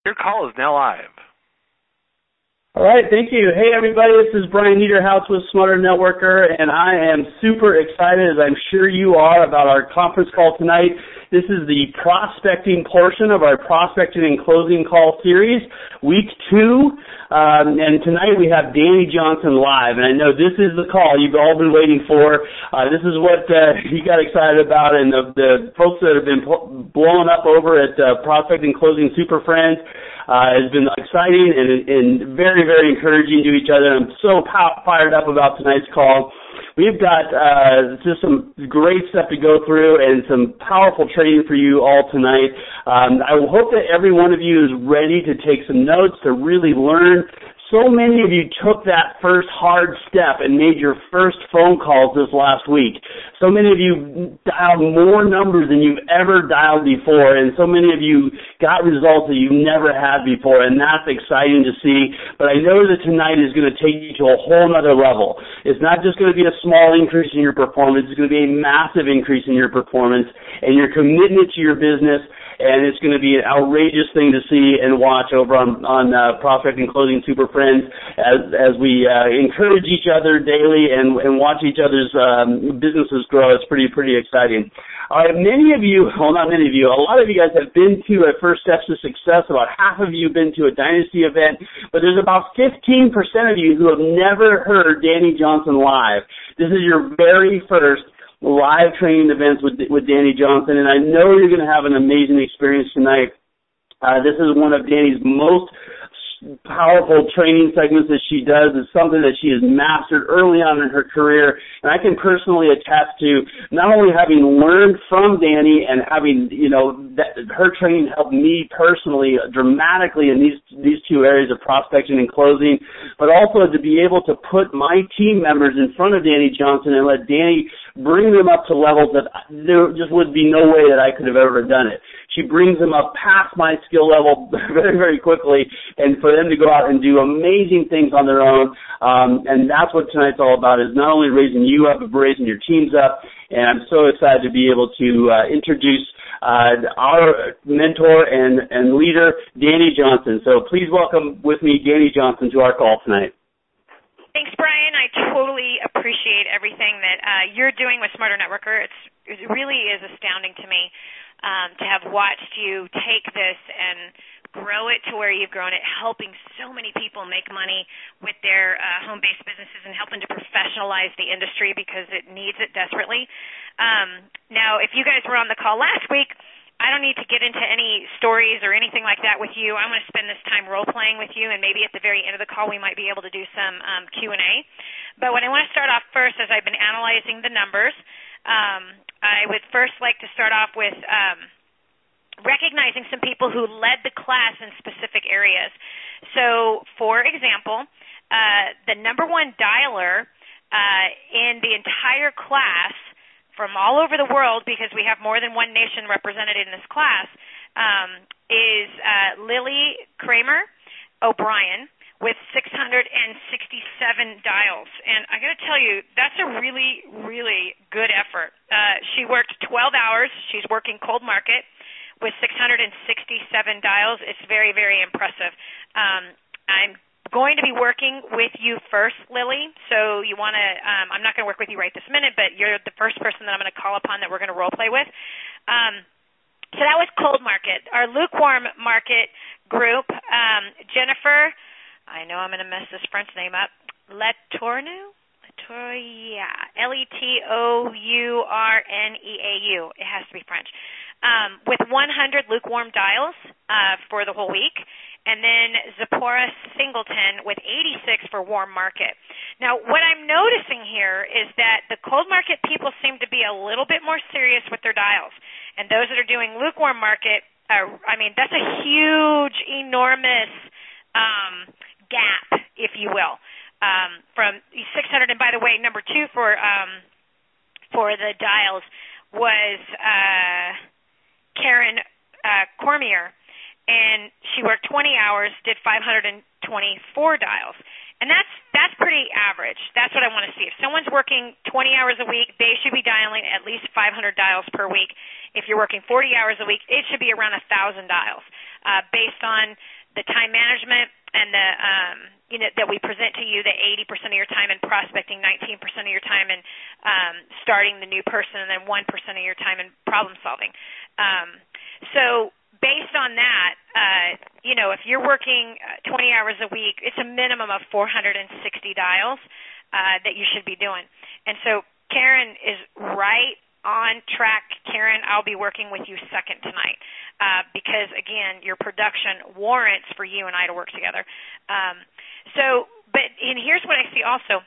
Your call is now live. All right, thank you. Hey, everybody, this is Brian Niederhouse with Smarter Networker, and I am super excited, as I'm sure you are, about our conference call tonight. This is the prospecting portion of our Prospecting and Closing Call series, week 2, and tonight we have Danny Johnson live, and I know this is the call you've all been waiting for. This is what he got excited about, and the folks that have been blowing up over at Prospecting and Closing Super Friends, has been exciting and very, very encouraging to each other. I'm so fired up about tonight's call. We've got just some great stuff to go through and some powerful training for you all tonight. I hope that every one of you is ready to take some notes, to really learn. So many of you took that first hard step and made your first phone calls this last week. So many of you dialed more numbers than you've ever dialed before, and so many of you got results that you've never had before, and that's exciting to see. But I know that tonight is going to take you to a whole other level. It's not just going to be a small increase in your performance. It's going to be a massive increase in your performance and your commitment to your business. And it's going to be an outrageous thing to see and watch over on Prospecting and Closing Super Friends as we encourage each other daily and watch each other's businesses grow. It's pretty exciting. All right, many of you, well, not many of you, a lot of you guys have been to a First Steps to Success. About half of you have been to a Dynasty event, but there's about 15% of you who have never heard Danny Johnson live. This is your very first live training events with Danny Johnson, and I know you're going to have an amazing experience tonight. This is one of Danny's most powerful training segments that she does. It's something that she has mastered early on in her career, and I can personally attest to not only having learned from Danny and having, that her training helped me personally dramatically in these two areas of prospecting and closing, but also to be able to put my team members in front of Danny Johnson and let Danny bring them up to levels that there just would be no way that I could have ever done it. She brings them up past my skill level very, very quickly, and for them to go out and do amazing things on their own. And that's what tonight's all about, is not only raising you up, but raising your teams up. And I'm so excited to be able to introduce our mentor and leader, Danny Johnson. So please welcome with me Danny Johnson to our call tonight. Thanks, Brian. I totally appreciate everything that you're doing with Smarter Networker. It really is astounding to me to have watched you take this and grow it to where you've grown it, helping so many people make money with their home-based businesses and helping to professionalize the industry because it needs it desperately. Now, if you guys were on the call last week, I don't need to get into any stories or anything like that with you. I'm going to spend this time role-playing with you, and maybe at the very end of the call we might be able to do some Q&A. But what I want to start off first, as I've been analyzing the numbers, I would first like to start off with recognizing some people who led the class in specific areas. So, for example, the number one dialer in the entire class from all over the world, because we have more than one nation represented in this class, is Lily Kramer O'Brien with 667 dials. And I got to tell you, that's a really, really good effort. She worked 12 hours. She's working cold market with 667 dials. It's very, very impressive. I'm going to be working with you first, Lily, so you want to, I'm not going to work with you right this minute, but you're the first person that I'm going to call upon that we're going to role play with. So that was cold market. Our lukewarm market group, Jennifer, I know I'm going to mess this French name up, Letourneau? Letourneau. It has to be French. With 100 lukewarm dials for the whole week. And then Zipporah Singleton with 86 for warm market. Now, what I'm noticing here is that the cold market people seem to be a little bit more serious with their dials. And those that are doing lukewarm market, that's a huge, enormous gap, if you will, from 600. And by the way, number 2 for the dials was Karen Cormier. And she worked 20 hours, did 524 dials. And that's pretty average. That's what I want to see. If someone's working 20 hours a week, they should be dialing at least 500 dials per week. If you're working 40 hours a week, it should be around 1,000 dials based on the time management and the that we present to you, the 80% of your time in prospecting, 19% of your time in starting the new person, and then 1% of your time in problem solving. So based on that, if you're working 20 hours a week, it's a minimum of 460 dials that you should be doing. And so Karen is right on track. Karen, I'll be working with you second tonight because, again, your production warrants for you and I to work together. And here's what I see also.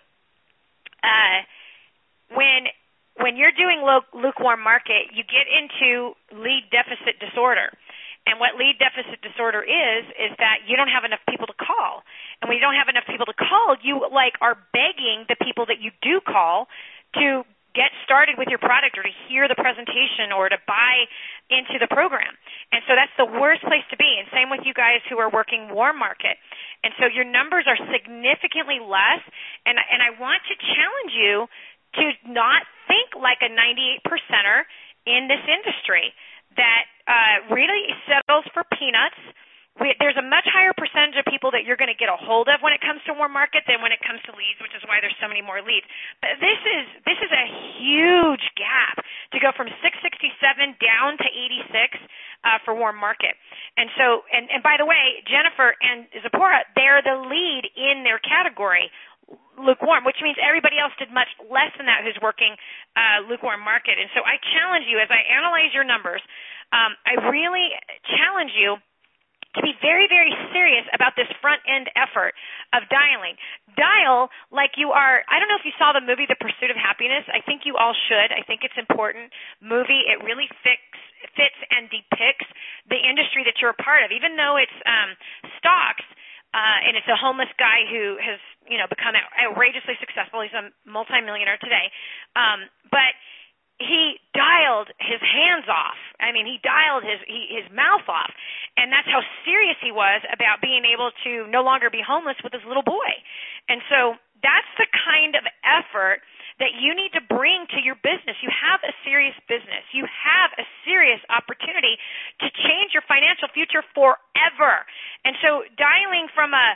When you're doing lukewarm market, you get into lead deficit disorder. And what lead deficit disorder is that you don't have enough people to call. And when you don't have enough people to call, you are begging the people that you do call to get started with your product or to hear the presentation or to buy into the program. And so that's the worst place to be. And same with you guys who are working warm market. And so your numbers are significantly less. And I want to challenge you to not think like a 98%er in this industry that really settles for peanuts. There's a much higher percentage of people that you're going to get a hold of when it comes to warm market than when it comes to leads, which is why there's so many more leads. But this is a huge gap to go from 667 down to 86 for warm market. And so, and by the way, Jennifer and Zipporah, they're the lead in their category, lukewarm, which means everybody else did much less than that who's working lukewarm market. And so I challenge you, as I analyze your numbers, I really challenge you to be very, very serious about this front-end effort of dialing. Dial like you are, I don't know if you saw the movie The Pursuit of Happiness. I think you all should. I think it's an important movie. It really fits and depicts the industry that you're a part of. Even though it's stocks, and it's a homeless guy who has, become outrageously successful. He's a multimillionaire today. But he dialed his hands off. I mean, he dialed his mouth off. And that's how serious he was about being able to no longer be homeless with his little boy. And so that's the kind of effort that you need to bring to your business. You have a serious business. You have a serious opportunity to change your financial future forever. And so dialing from a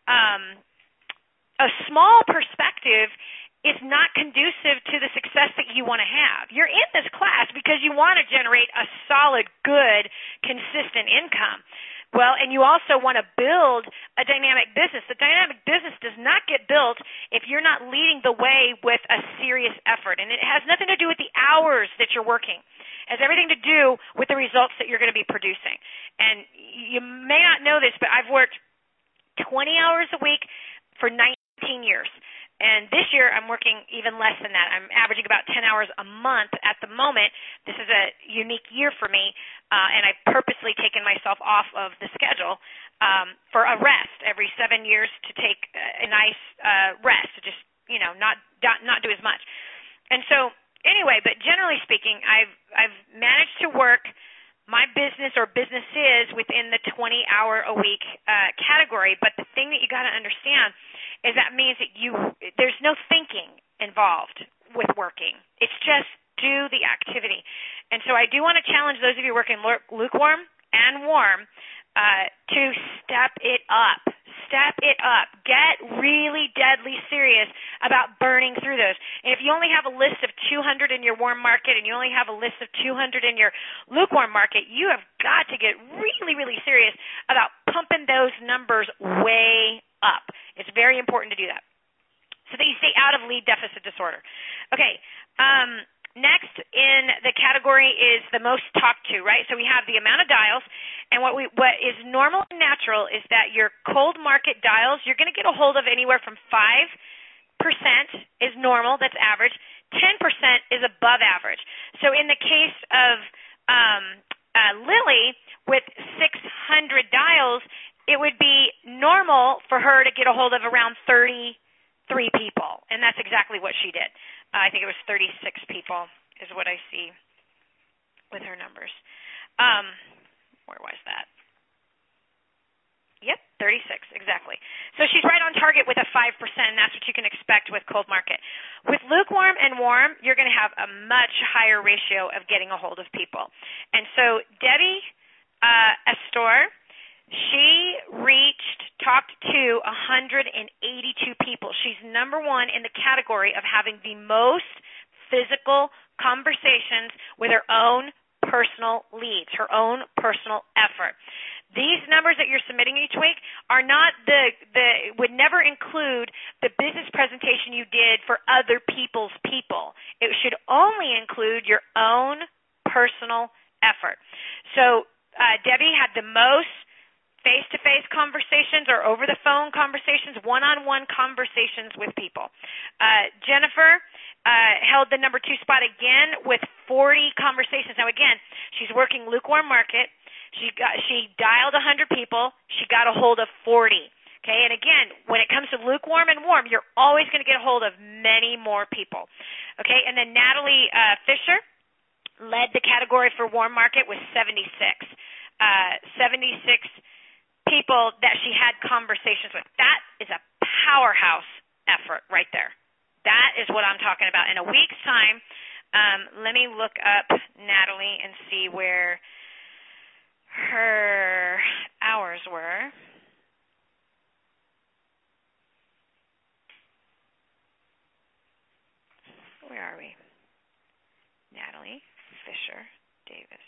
small perspective is not conducive to the success that you want to have. You're in this class because you want to generate a solid, good, consistent income. Well, and you also want to build a dynamic business. The dynamic business does not get built if you're not leading the way with a serious effort. And it has nothing to do with the hours that you're working. It has everything to do with the results that you're going to be producing. And you may not know this, but I've worked 20 hours a week for 19 years. And this year, I'm working even less than that. I'm averaging about 10 hours a month at the moment. This is a unique year for me, and I've purposely taken myself off of the schedule for a rest every 7 years to take a nice rest, to just, not do as much. And so, anyway, but generally speaking, I've managed to work my business or businesses within the 20-hour-a-week category. But the thing that you got to understand is that means that there's no thinking involved with working. It's just do the activity. And so I do want to challenge those of you working lukewarm and warm to step it up. Step it up. Get really deadly serious about burning through those. And if you only have a list of 200 in your warm market and you only have a list of 200 in your lukewarm market, you have got to get really, really serious about pumping those numbers way up. It's very important to do that so that you stay out of lead deficit disorder. Okay. Next in the category is the most talked to, right? So we have the amount of dials, and what is normal and natural is that your cold market dials, you're going to get a hold of anywhere from 5% is normal, that's average. 10% is above average. So in the case of Lily with 600 dials, it would be normal for her to get a hold of around 33 people, and that's exactly what she did. I think it was 36 people is what I see with her numbers. Where was that? Yep, 36, exactly. So she's right on target with a 5%, and that's what you can expect with cold market. With lukewarm and warm, you're going to have a much higher ratio of getting a hold of people. And so Debbie Astor, she to 182 people. She's number one in the category of having the most physical conversations with her own personal leads, her own personal effort. These numbers that you're submitting each week are not would never include the business presentation you did for other people's people. It should only include your own personal effort. So Debbie had the most face-to-face conversations or over-the-phone conversations, one-on-one conversations with people. Jennifer held the number 2 spot again with 40 conversations. Now, again, she's working lukewarm market. She dialed 100 people. She got a hold of 40. Okay, and again, when it comes to lukewarm and warm, you're always going to get a hold of many more people. Okay, and then Natalie Fisher led the category for warm market with 76. 76 people that she had conversations with. That is a powerhouse effort right there. That is what I'm talking about. In a week's time, let me look up Natalie and see where her hours were. Where are we? Natalie Fisher Davis.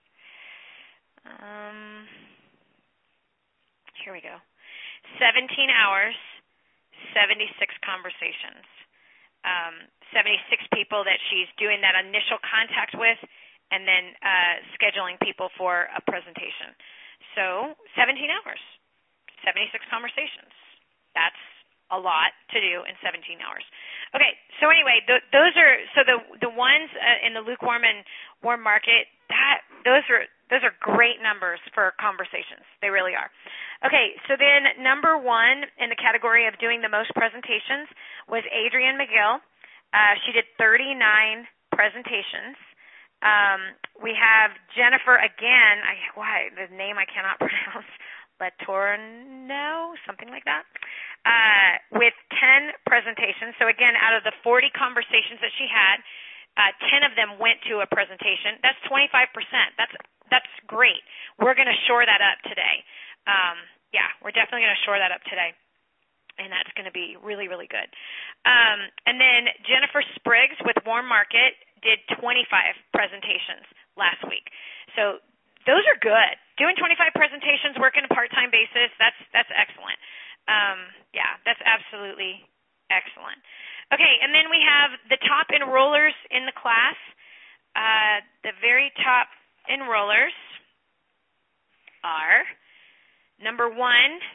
Here we go. 17 hours, 76 conversations. 76 people that she's doing that initial contact with and then scheduling people for a presentation. So 17 hours, 76 conversations. That's a lot to do in 17 hours. Okay, so anyway, those are the ones in the lukewarm and warm market. Those are great numbers for conversations. They really are. Okay, so then number 1 in the category of doing the most presentations was Adrienne McGill. She did 39 presentations. We have Jennifer again. The name I cannot pronounce. Latorno, something like that. With 10 presentations. So again, out of the 40 conversations that she had, 10 of them went to a presentation. That's 25%. That's great. We're going to shore that up today. We're definitely going to shore that up today. And that's going to be really, really good. And then Jennifer Spriggs with Warm Market did 25 presentations last week. So those are good. Doing 25 presentations, working a part-time basis, that's excellent. That's absolutely excellent. Okay, and then we have the top enrollers in the class. The very top enrollers are number 1,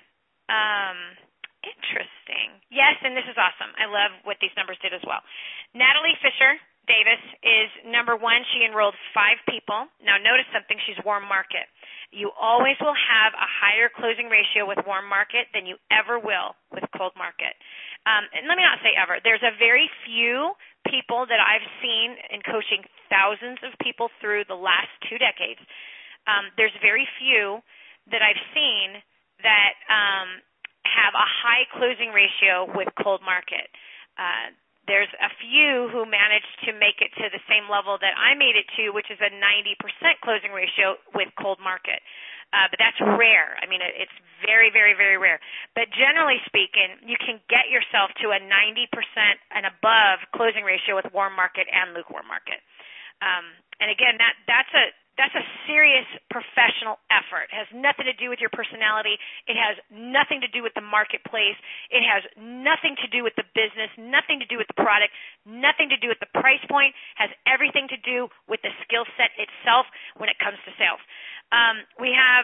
interesting. Yes, and this is awesome. I love what these numbers did as well. Natalie Fisher Davis is number 1. She enrolled 5 people. Now notice something. She's warm market. You always will have a higher closing ratio with warm market than you ever will with cold market. And let me not say ever. There's a very few people that I've seen in coaching thousands of people through the last 2 decades. There's very few that I've seen that have a high closing ratio with cold market. There's a few who managed to make it to the same level that I made it to, which is a 90% closing ratio with cold market. But that's rare. I mean, it's very, very, very rare. But generally speaking, you can get yourself to a 90% and above closing ratio with warm market and lukewarm market. And again, that's a serious professional effort. It has nothing to do with your personality. It has nothing to do with the marketplace. It has nothing to do with the business, nothing to do with the product, nothing to do with the price point. It has everything to do with the skill set itself when it comes to sales. We have,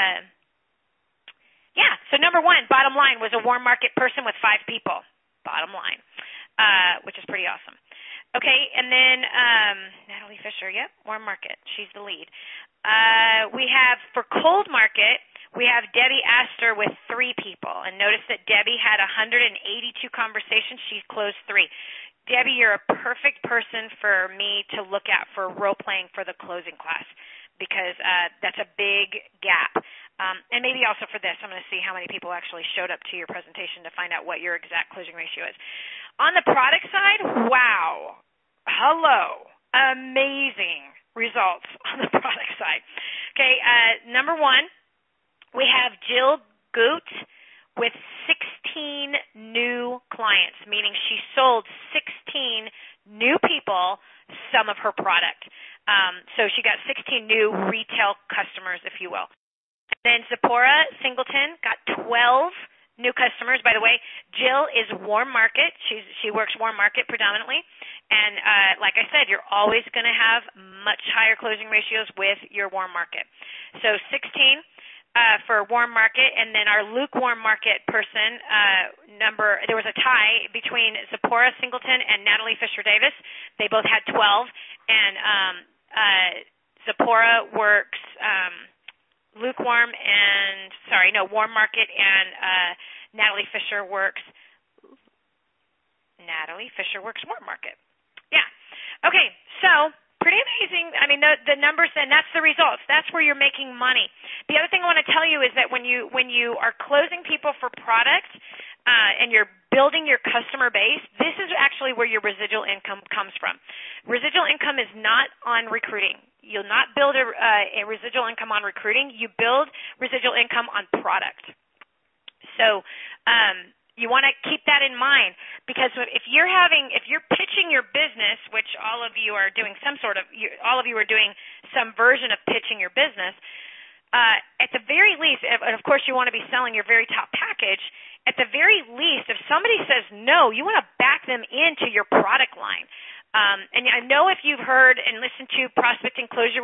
so number 1, bottom line, was a warm market person with 5 people. Bottom line, which is pretty awesome. Okay, and then Natalie Fisher, warm market. She's the lead. We have, for cold market, we have Debbie Astor with 3 people. And notice that Debbie had 182 conversations. She closed 3. Debbie, you're a perfect person for me to look at for role-playing for the closing class because that's a big gap. And maybe also for this, I'm going to see how many people actually showed up to your presentation to find out what your exact closing ratio is. On the product side, wow, hello, amazing results on the product side. Okay, number 1, we have Jill Goot with 6 sold 16 new people some of her product. So she got 16 new retail customers, if you will. Then Zipporah Singleton got 12 new customers. By the way, Jill is warm market. She works warm market predominantly. And like I said, you're always going to have much higher closing ratios with your warm market. So 16 for warm market, and then our lukewarm market person there was a tie between Zipporah Singleton and Natalie Fisher Davis. They both had 12, and Zipporah works warm market, and Natalie Fisher works warm market. Yeah. Okay, so pretty amazing. I mean, the numbers, and that's the results. That's where you're making money. The other thing I want to tell you is that when you are closing people for product and you're building your customer base, this is actually where your residual income comes from. Residual income is not on recruiting. You'll not build a residual income on recruiting. You build residual income on product. So you want to keep that in mind, because if you're pitching your business, which all of you are doing all of you are doing some version of pitching your business, at the very least, and of course you want to be selling your very top package, at the very least, if somebody says no, you want to back them into your product line. And I know if you've heard and listened to Presentation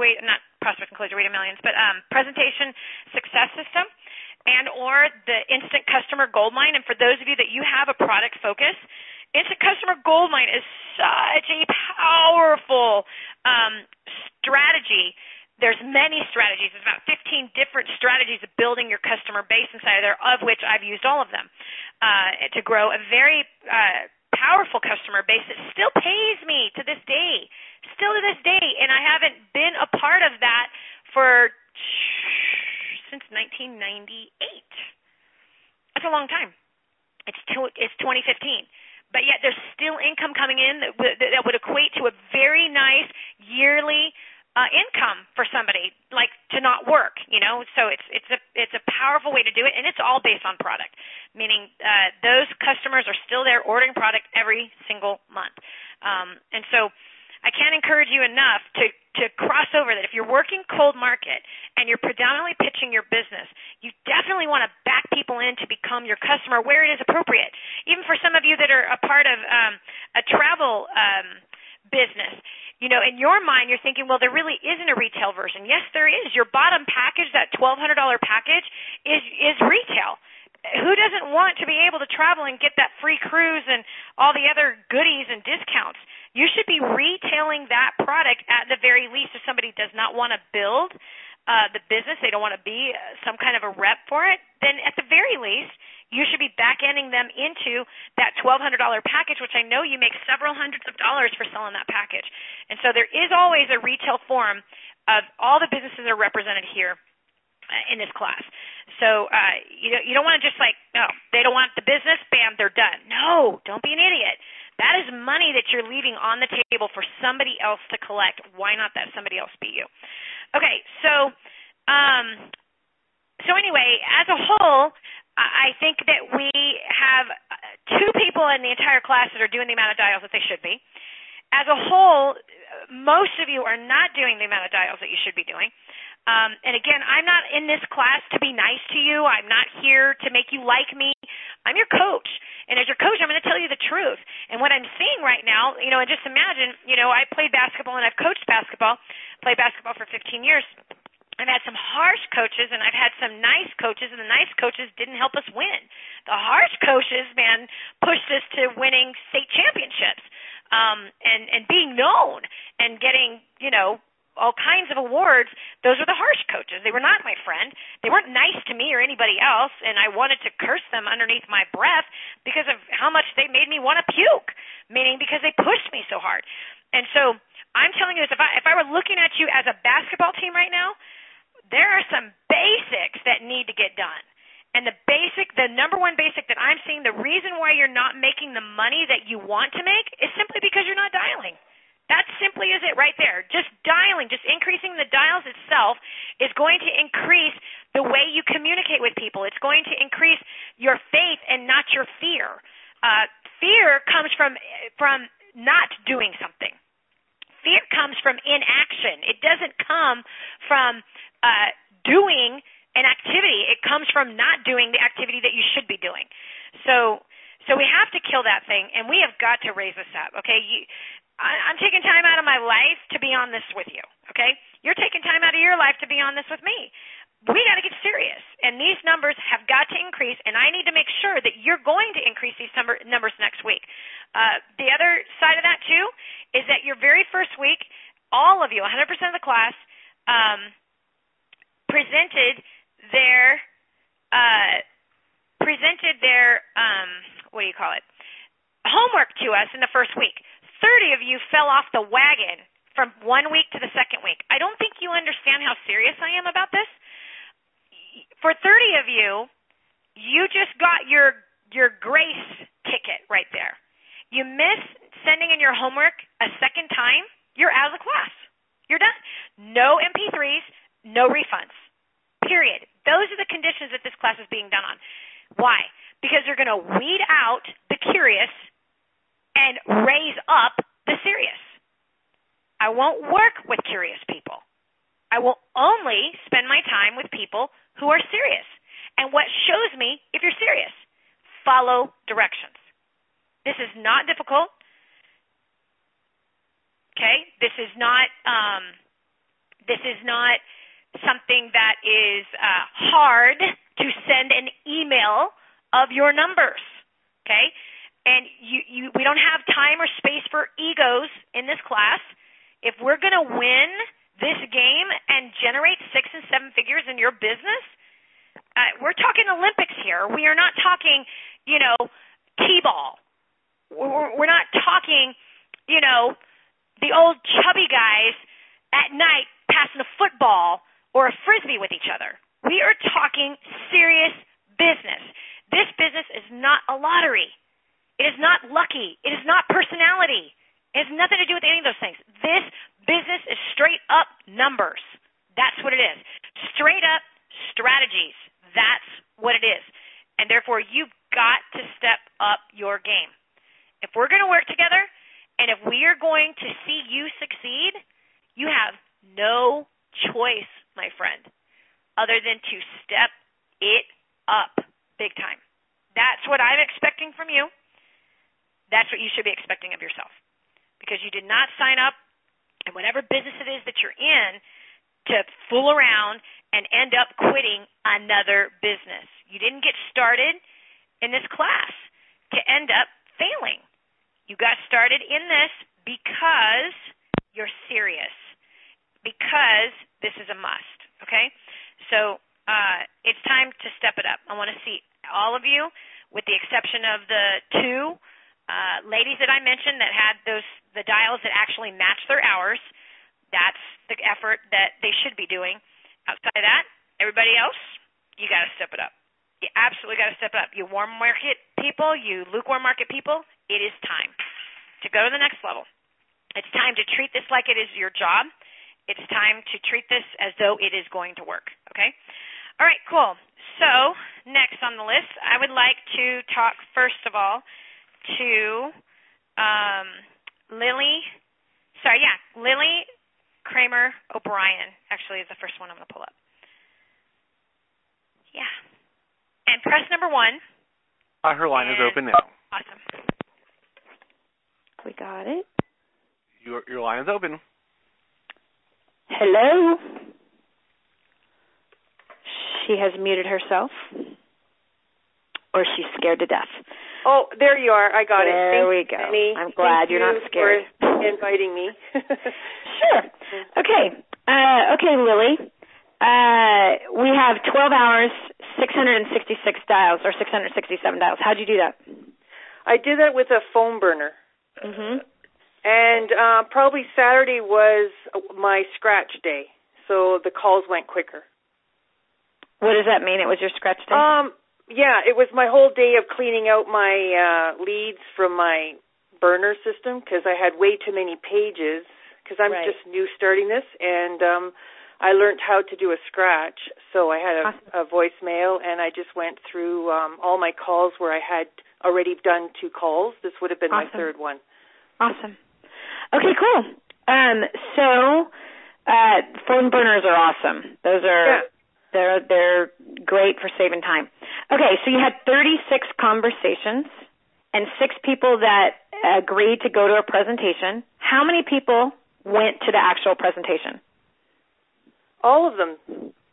Success System, and or the Instant Customer Goldmine. And for those of you that you have a product focus, Instant Customer Goldmine is such a powerful strategy. There's many strategies. There's about 15 different strategies of building your customer base inside of there, of which I've used all of them to grow a very powerful customer base that still pays me to this day. And I haven't been a part of that since 1998. That's a long time. It's 2015. But yet there's still income coming in that would equate to a very nice yearly income for somebody, like to not work, So it's a powerful way to do it, and it's all based on product, meaning those customers are still there ordering product every single month. And so I can't encourage you enough to cross over that. If you're working cold market and you're predominantly pitching your business, you definitely want to back people in to become your customer where it is appropriate. Even for some of you that are a part of a travel business, in your mind you're thinking, well, there really isn't a retail version. Yes, there is. Your bottom package, that $1,200 package, is retail. Who doesn't want to be able to travel and get that free cruise and all the other goodies and discounts? You should be retailing that product at the very least. If somebody does not want to build the business, they don't want to be some kind of a rep for it, then at the very least, you should be back-ending them into that $1,200 package, which I know you make several hundreds of dollars for selling that package. And so there is always a retail form of all the businesses that are represented here in this class. So you don't want to just they don't want the business, bam, they're done. No, don't be an idiot. That is money that you're leaving on the table for somebody else to collect. Why not that somebody else be you? Okay, so anyway, as a whole, I think that we have 2 people in the entire class that are doing the amount of dials that they should be. As a whole, most of you are not doing the amount of dials that you should be doing. And again, I'm not in this class to be nice to you. I'm not here to make you like me. I'm your coach. And as your coach, I'm going to tell you the truth. And what I'm seeing right now, and just imagine, I played basketball and I've coached basketball, played basketball for 15 years. I've had some harsh coaches and I've had some nice coaches, and the nice coaches didn't help us win. The harsh coaches, man, pushed us to winning state championships and being known and getting, all kinds of awards. Those were the harsh coaches. They were not my friend. They weren't nice to me or anybody else, and I wanted to curse them underneath my breath because of how much they made me want to puke, meaning because they pushed me so hard. And so I'm telling you this, if I were looking at you as a basketball team right now, there are some basics that need to get done. And the number one basic that I'm seeing, the reason why you're not making the money that you want to make is simply because you're not dialing. That simply is it right there. Just dialing, just increasing the dials itself is going to increase the way you communicate with people. It's going to increase your faith and not your fear. fear comes from not doing something. Fear comes from inaction. It doesn't come from doing an activity. It comes from not doing the activity that you should be doing. So we have to kill that thing, and we have got to raise this up, okay? I'm taking time out of my life to be on this with you, okay? You're taking time out of your life to be on this with me. We got to get serious, and these numbers have got to increase, and I need to make sure that you're going to increase these numbers next week. The other side of that, too, is that your very first week, all of you, 100% of the class, presented their homework to us in the first week. 30 of you fell off the wagon from 1 week to the second week. I don't think you understand how serious I am about this. For 30 of you, you just got your grace ticket right there. You miss sending in your homework a second time, you're out of the class. You're done. No MP3s, no refunds. Period. Those are the conditions that this class is being done on. Why? Because they're going to weed out the curious and raise up the serious. I won't work with curious people. I will only spend my time with people who are serious. And what shows me if you're serious? Follow directions. This is not difficult. Okay? This is not something that is hard to send an email of your numbers. Okay? And we don't have time or space for egos in this class. If we're going to win this game and generate 6 and 7 figures in your business, we're talking Olympics here. We are not talking, T-ball. We're not talking, the old chubby guys at night passing a football or a frisbee with each other. We are talking serious business. This business is not a lottery. It is not lucky. It is not personality. It has nothing to do with any of those things. This business is straight up numbers. That's what it is. Straight up strategies. That's what it is. And therefore, you've got to step up your game. If we're going to work together, and if we are going to see you succeed, you have no choice, my friend, other than to step it up big time. That's what I'm expecting from you. That's what you should be expecting of yourself. Because you did not sign up in whatever business it is that you're in to fool around and end up quitting another business. You didn't get started in this class to end up failing. You got started in this because you're serious, because this is a must, okay? So it's time to step it up. I want to see all of you, with the exception of the 2 ladies that I mentioned that had the dials that actually match their hours. That's the effort that they should be doing. Outside of that, everybody else, you got to step it up. You absolutely got to step it up. You warm market people, you lukewarm market people, it is time to go to the next level. It's time to treat this like it is your job. It's time to treat this as though it is going to work, okay? All right, cool. So next on the list, I would like to talk first of all to Lily Kramer O'Brien, actually, is the first one I'm going to pull up. Yeah. And press number 1. Her line is open now. Awesome. We got it. Your line is open. Hello? She has muted herself. Or she's scared to death. Oh, there you are. I got it. There we go. Penny. I'm glad you're not scared. For inviting me. Sure. Okay. Okay, Lily. We have 12 hours, 666 dials, or 667 dials. How'd you do that? I did that with a phone burner. Mm-hmm. And probably Saturday was my scratch day, so the calls went quicker. What does that mean? It was your scratch day? Yeah, it was my whole day of cleaning out my leads from my burner system because I had way too many pages because I'm just new starting this. And I learned how to do a scratch. So I had a voicemail, and I just went through all my calls where I had already done 2 calls. This would have been my third one. Awesome. Okay, cool. So phone burners are awesome. Those are they're great for saving time. Okay, so you had 36 conversations and 6 people that agreed to go to a presentation. How many people went to the actual presentation? All of them.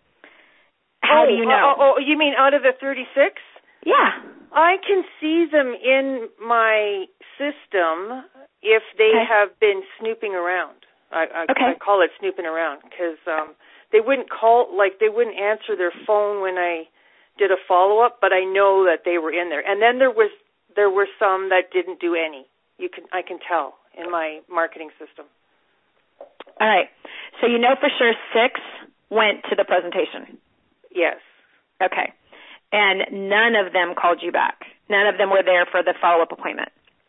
How do you know? Oh, you mean out of the 36? Yeah. I can see them in my system if they have been snooping around. I call it snooping around because they wouldn't they wouldn't answer their phone when I did a follow-up, but I know that they were in there. And then there were some that didn't do any. I can tell in my marketing system. All right. So you know for sure 6 went to the presentation. Yes. Okay. And none of them called you back. None of them were there for the follow-up appointment.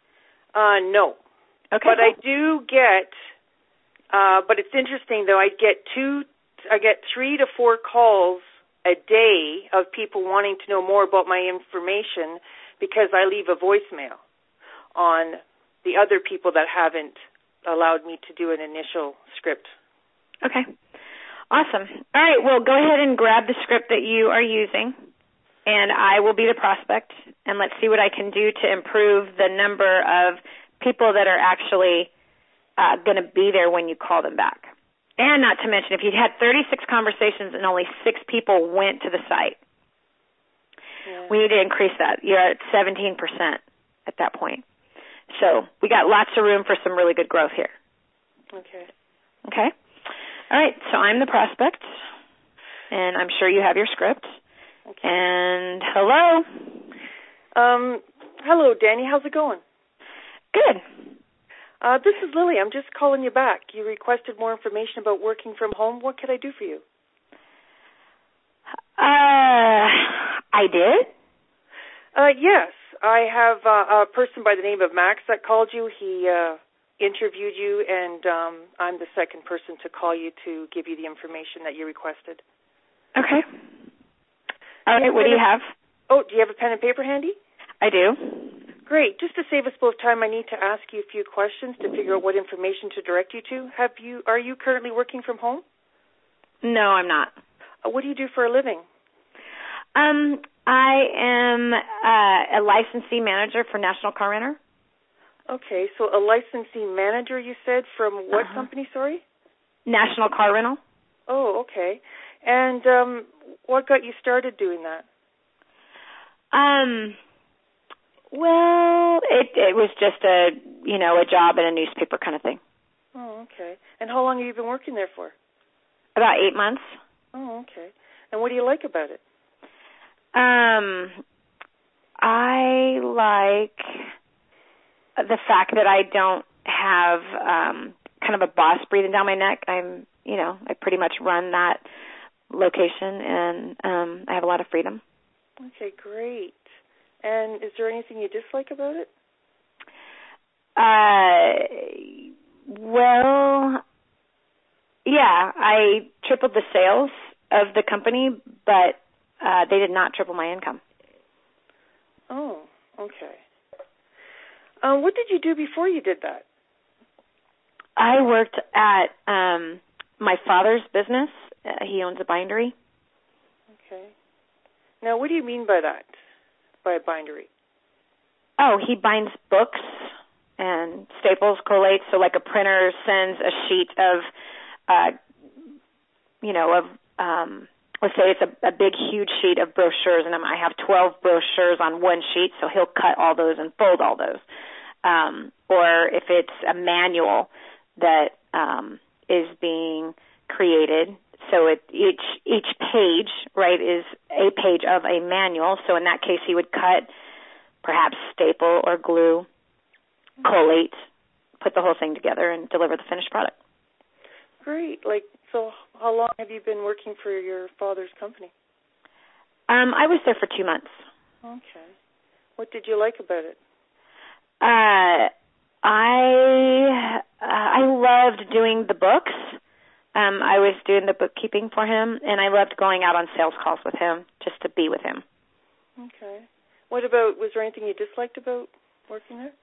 No. Okay. But I do get. But it's interesting though. I get 3 to 4 calls a day of people wanting to know more about my information because I leave a voicemail on the other people that haven't allowed me to do an initial script. Okay. Awesome. All right. Well, go ahead and grab the script that you are using, and I will be the prospect, and let's see what I can do to improve the number of people that are actually going to be there when you call them back. And not to mention, if you had 36 conversations and only 6 people went to the site, we need to increase that. You're at 17% at that point. So we got lots of room for some really good growth here. Okay. Okay? All right, so I'm the prospect, and I'm sure you have your script. Okay. And hello. Hello, Danny. How's it going? Good. This is Lily. I'm just calling you back. You requested more information about working from home. What could I do for you? I did? Yes. I have a person by the name of Max that called you. He interviewed you, and I'm the second person to call you to give you the information that you requested. Okay. All right, what do you have? Oh, do you have a pen and paper handy? I do. Great. Just to save us both time, I need to ask you a few questions to figure out what information to direct you to. Are you currently working from home? No, I'm not. What do you do for a living? I am a licensee manager for National Car Renter. Okay, so a licensee manager, you said, from what company, sorry? National Car Rental. Oh, okay. And what got you started doing that? Well, it was just a job in a newspaper kind of thing. Oh, okay. And how long have you been working there for? About 8 months. Oh, okay. And what do you like about it? I like the fact that I don't have kind of a boss breathing down my neck. I pretty much run that location, and I have a lot of freedom. Okay, great. And is there anything you dislike about it? Well, yeah, I tripled the sales of the company, but they did not triple my income. Oh, okay. What did you do before you did that? I worked at my father's business. He owns a bindery. Okay. Now, what do you mean by that, by a bindery? Oh, he binds books and staples, collates. So like a printer sends a sheet of, let's say it's a big, huge sheet of brochures, and I have 12 brochures on one sheet, so he'll cut all those and fold all those. Or if it's a manual that is being created, so each page, right, is a page of a manual. So in that case, he would cut, perhaps staple or glue, collate, put the whole thing together, and deliver the finished product. Great. So how long have you been working for your father's company? I was there for 2 months. Okay. What did you like about it? I loved doing the books, I was doing the bookkeeping for him, and I loved going out on sales calls with him just to be with him. Okay. Was there anything you disliked about working there?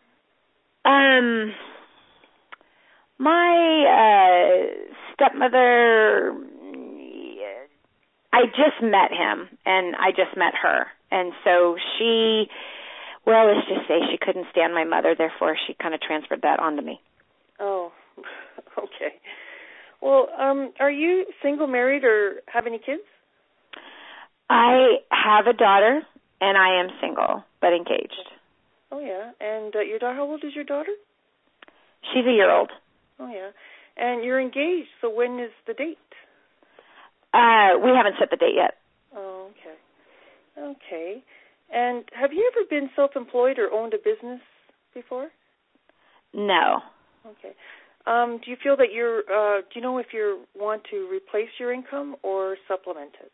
My stepmother, I just met him, and I just met her. And so let's just say she couldn't stand my mother, therefore she kind of transferred that onto me. Oh, okay. Well, are you single, married, or have any kids? I have a daughter, and I am single, but engaged. Oh, yeah. And your daughter, how old is your daughter? She's a year old. Oh, yeah. And you're engaged, so when is the date? We haven't set the date yet. Oh, okay. Okay. And have you ever been self-employed or owned a business before? No. Okay. Do you feel that do you know if you want to replace your income or supplement it?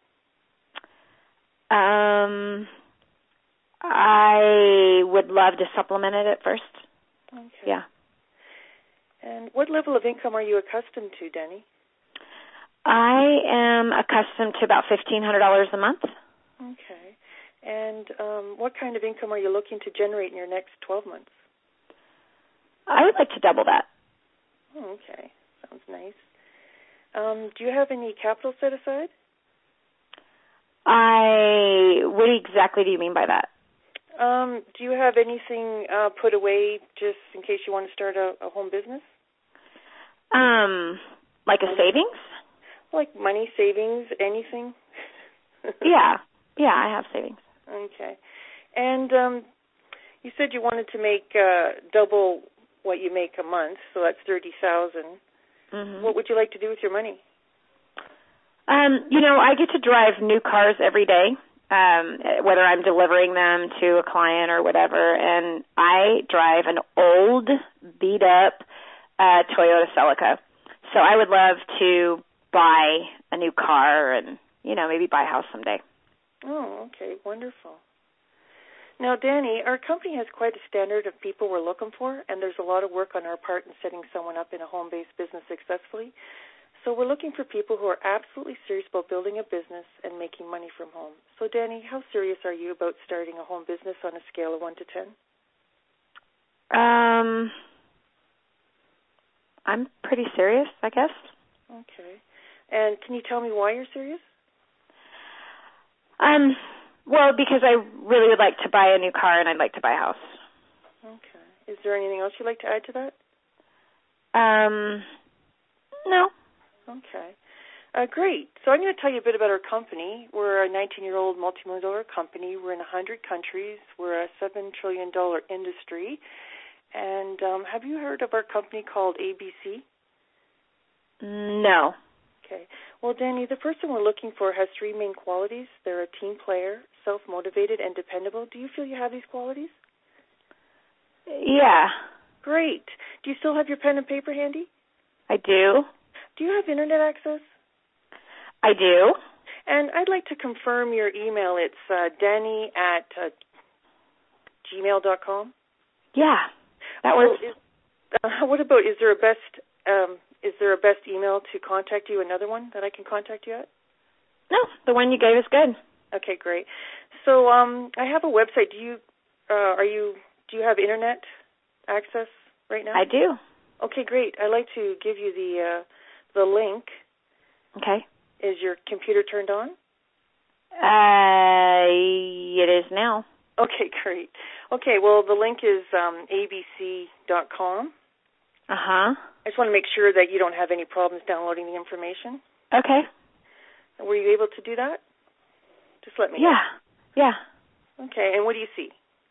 I would love to supplement it at first. Okay. Yeah. And what level of income are you accustomed to, Denny? I am accustomed to about $1,500 a month. Okay. And what kind of income are you looking to generate in your next 12 months? I would like to double that. Oh, okay. Sounds nice. Do you have any capital set aside? What exactly do you mean by that? Do you have anything put away just in case you want to start a home business? Like a savings? Like money, savings, anything? Yeah, I have savings. Okay. And you said you wanted to make double what you make a month, so that's $30,000. Mm-hmm. What would you like to do with your money? I get to drive new cars every day, whether I'm delivering them to a client or whatever, and I drive an old, beat-up Toyota Celica. So I would love to buy a new car and, maybe buy a house someday. Oh, okay. Wonderful. Now, Danny, our company has quite a standard of people we're looking for, and there's a lot of work on our part in setting someone up in a home-based business successfully. So we're looking for people who are absolutely serious about building a business and making money from home. So, Danny, how serious are you about starting a home business on a scale of 1 to 10? I'm pretty serious, I guess. Okay. And can you tell me why you're serious? Well, because I really would like to buy a new car and I'd like to buy a house. Okay. Is there anything else you'd like to add to that? No. Okay. Great. So I'm going to tell you a bit about our company. We're a 19-year-old multi-million-dollar company. We're in 100 countries. We're a $7 trillion industry. And have you heard of our company called ABC? No. Okay. Well, Danny, the person we're looking for has 3 main qualities. They're a team player, self-motivated, and dependable. Do you feel you have these qualities? Yeah. Great. Do you still have your pen and paper handy? I do. Do you have internet access? I do. And I'd like to confirm your email. It's danny@gmail.com. Yeah, that works. What about, is there a best email to contact you, another one that I can contact you at? No, the one you gave is good. Okay, great. So I have a website. Do you have internet access right now? I do. Okay, great. I'd like to give you the link. Okay. Is your computer turned on? It is now. Okay, great. Okay, well, the link is abc.com. Uh-huh. I just want to make sure that you don't have any problems downloading the information. Okay. Were you able to do that? Just let me know. Yeah. Okay, and what do you see?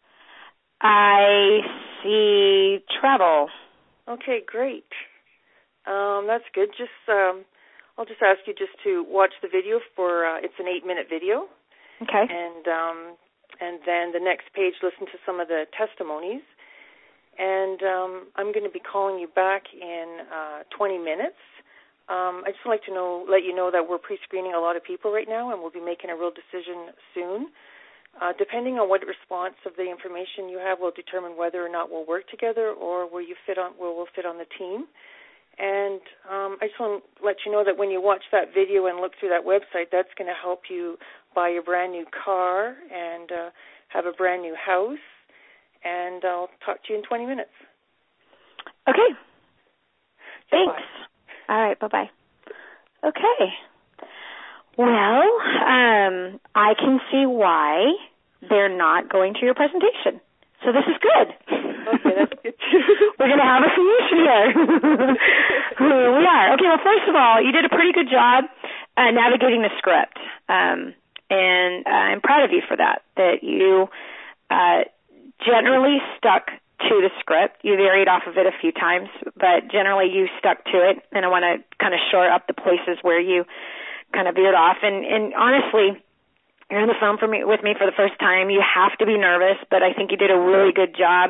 I see travel. Okay, great. That's good. I'll just ask you just to watch the video for, it's an 8-minute video. Okay. And then the next page, listen to some of the testimonies. And I'm going to be calling you back in 20 minutes. I just would like to let you know that we're pre-screening a lot of people right now, and we'll be making a real decision soon. Depending on what response of the information you have will determine whether or not we'll work together or where we'll fit on the team. And I just want to let you know that when you watch that video and look through that website, that's going to help you buy a brand new car and have a brand new house. And I'll talk to you in 20 minutes. Okay. Thanks. Bye. All right. Bye-bye. Okay. Well, I can see why they're not going to your presentation. So this is good. Okay, that's good too. We're going to have a solution here. We are. Okay, well, first of all, you did a pretty good job navigating the script. And I'm proud of you for that you generally stuck to the script. You varied off of it a few times, but generally you stuck to it. And I want to kind of shore up the places where you kind of veered off. And honestly, you're on the phone with me for the first time. You have to be nervous, but I think you did a really good job,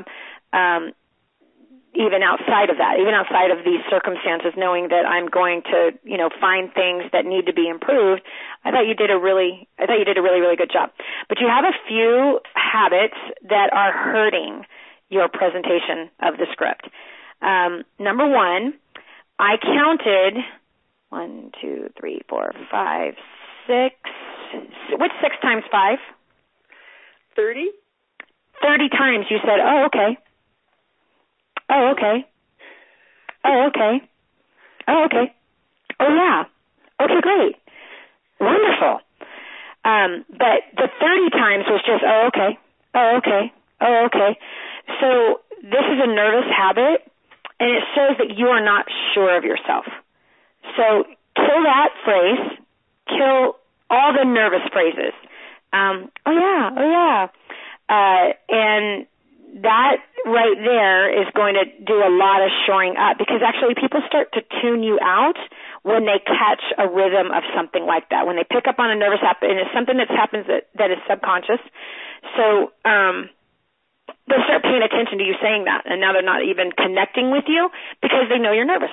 even outside of that, even outside of these circumstances, knowing that I'm going to, find things that need to be improved. I thought you did a really, really good job. But you have a few habits that are hurting your presentation of the script. Number one, I counted 1, 2, 3, 4, 5, 6. What's 6 times 5? 30. 30 times you said, oh, okay. Oh, okay. Oh, okay. Oh, okay. Oh, yeah. Okay, great. Wonderful. But the 30 times was just, oh, okay. Oh, okay. Oh, okay. So this is a nervous habit, and it shows that you are not sure of yourself. So kill that phrase. Kill all the nervous phrases. Oh, yeah. And that right there is going to do a lot of shoring up, because actually people start to tune you out when they catch a rhythm of something like that, when they pick up on a nervous habit, and it's something that happens that is subconscious. So they'll start paying attention to you saying that, and now they're not even connecting with you because they know you're nervous.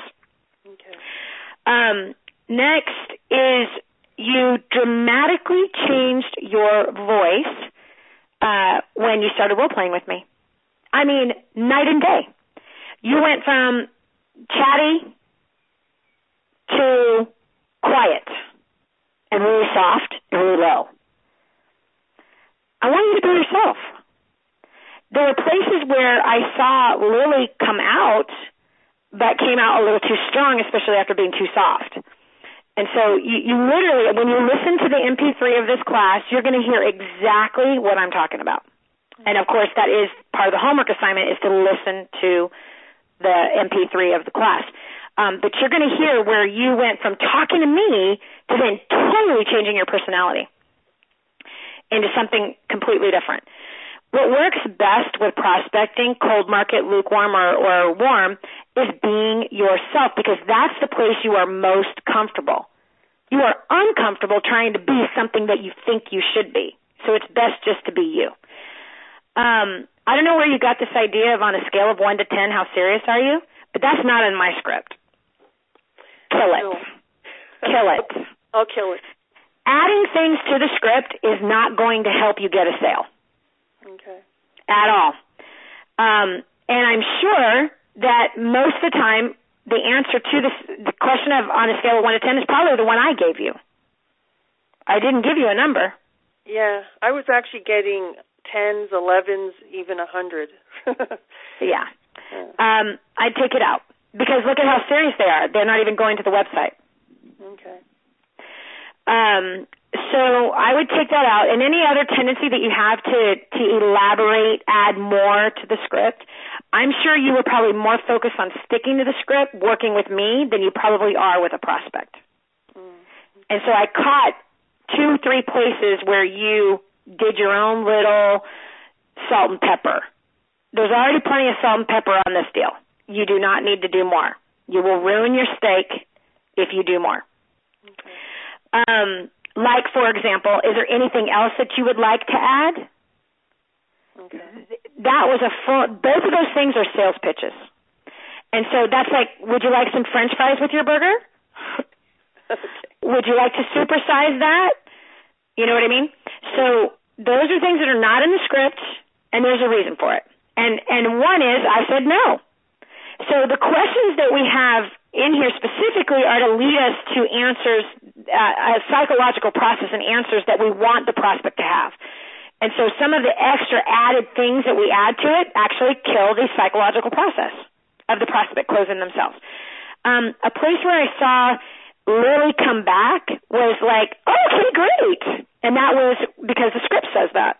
Okay. Next is you dramatically changed your voice when you started role-playing with me. I mean, night and day. You went from chatty to quiet and really soft and really low. I want you to be yourself. There were places where I saw Lily come out, but came out a little too strong, especially after being too soft. And so you literally, when you listen to the MP3 of this class, you're going to hear exactly what I'm talking about. And, of course, that is part of the homework assignment, is to listen to the MP3 of the class. But you're going to hear where you went from talking to me to then totally changing your personality into something completely different. What works best with prospecting, cold market, lukewarm, or warm, is being yourself, because that's the place you are most comfortable. You are uncomfortable trying to be something that you think you should be. So it's best just to be you. I don't know where you got this idea of on a scale of 1 to 10, how serious are you? But that's not in my script. Kill it. Kill it. I'll kill it. Adding things to the script is not going to help you get a sale. Okay. At all. And I'm sure that most of the time the answer to the question of on a scale of 1 to 10 is probably the one I gave you. I didn't give you a number. Yeah, I was actually getting 10s, 11s, even 100. Yeah. I'd take it out, because look at how serious they are. They're not even going to the website. Okay. So I would take that out, and any other tendency that you have to elaborate, add more to the script. I'm sure you were probably more focused on sticking to the script, working with me, than you probably are with a prospect. And so I caught 2, 3 places where you did your own little salt and pepper. There's already plenty of salt and pepper on this deal. You do not need to do more. You will ruin your steak if you do more. Okay. Like, for example, is there anything else that you would like to add? Okay. That was both of those things are sales pitches. And so that's like, would you like some French fries with your burger? Okay. Would you like to supersize that? You know what I mean? So those are things that are not in the script, and there's a reason for it. And one is I said no. So the questions that we have in here specifically are to lead us to answers, a psychological process and answers that we want the prospect to have. And so some of the extra added things that we add to it actually kill the psychological process of the prospect closing themselves. A place where I saw Lily come back was like, oh, okay, great. And that was because the script says that.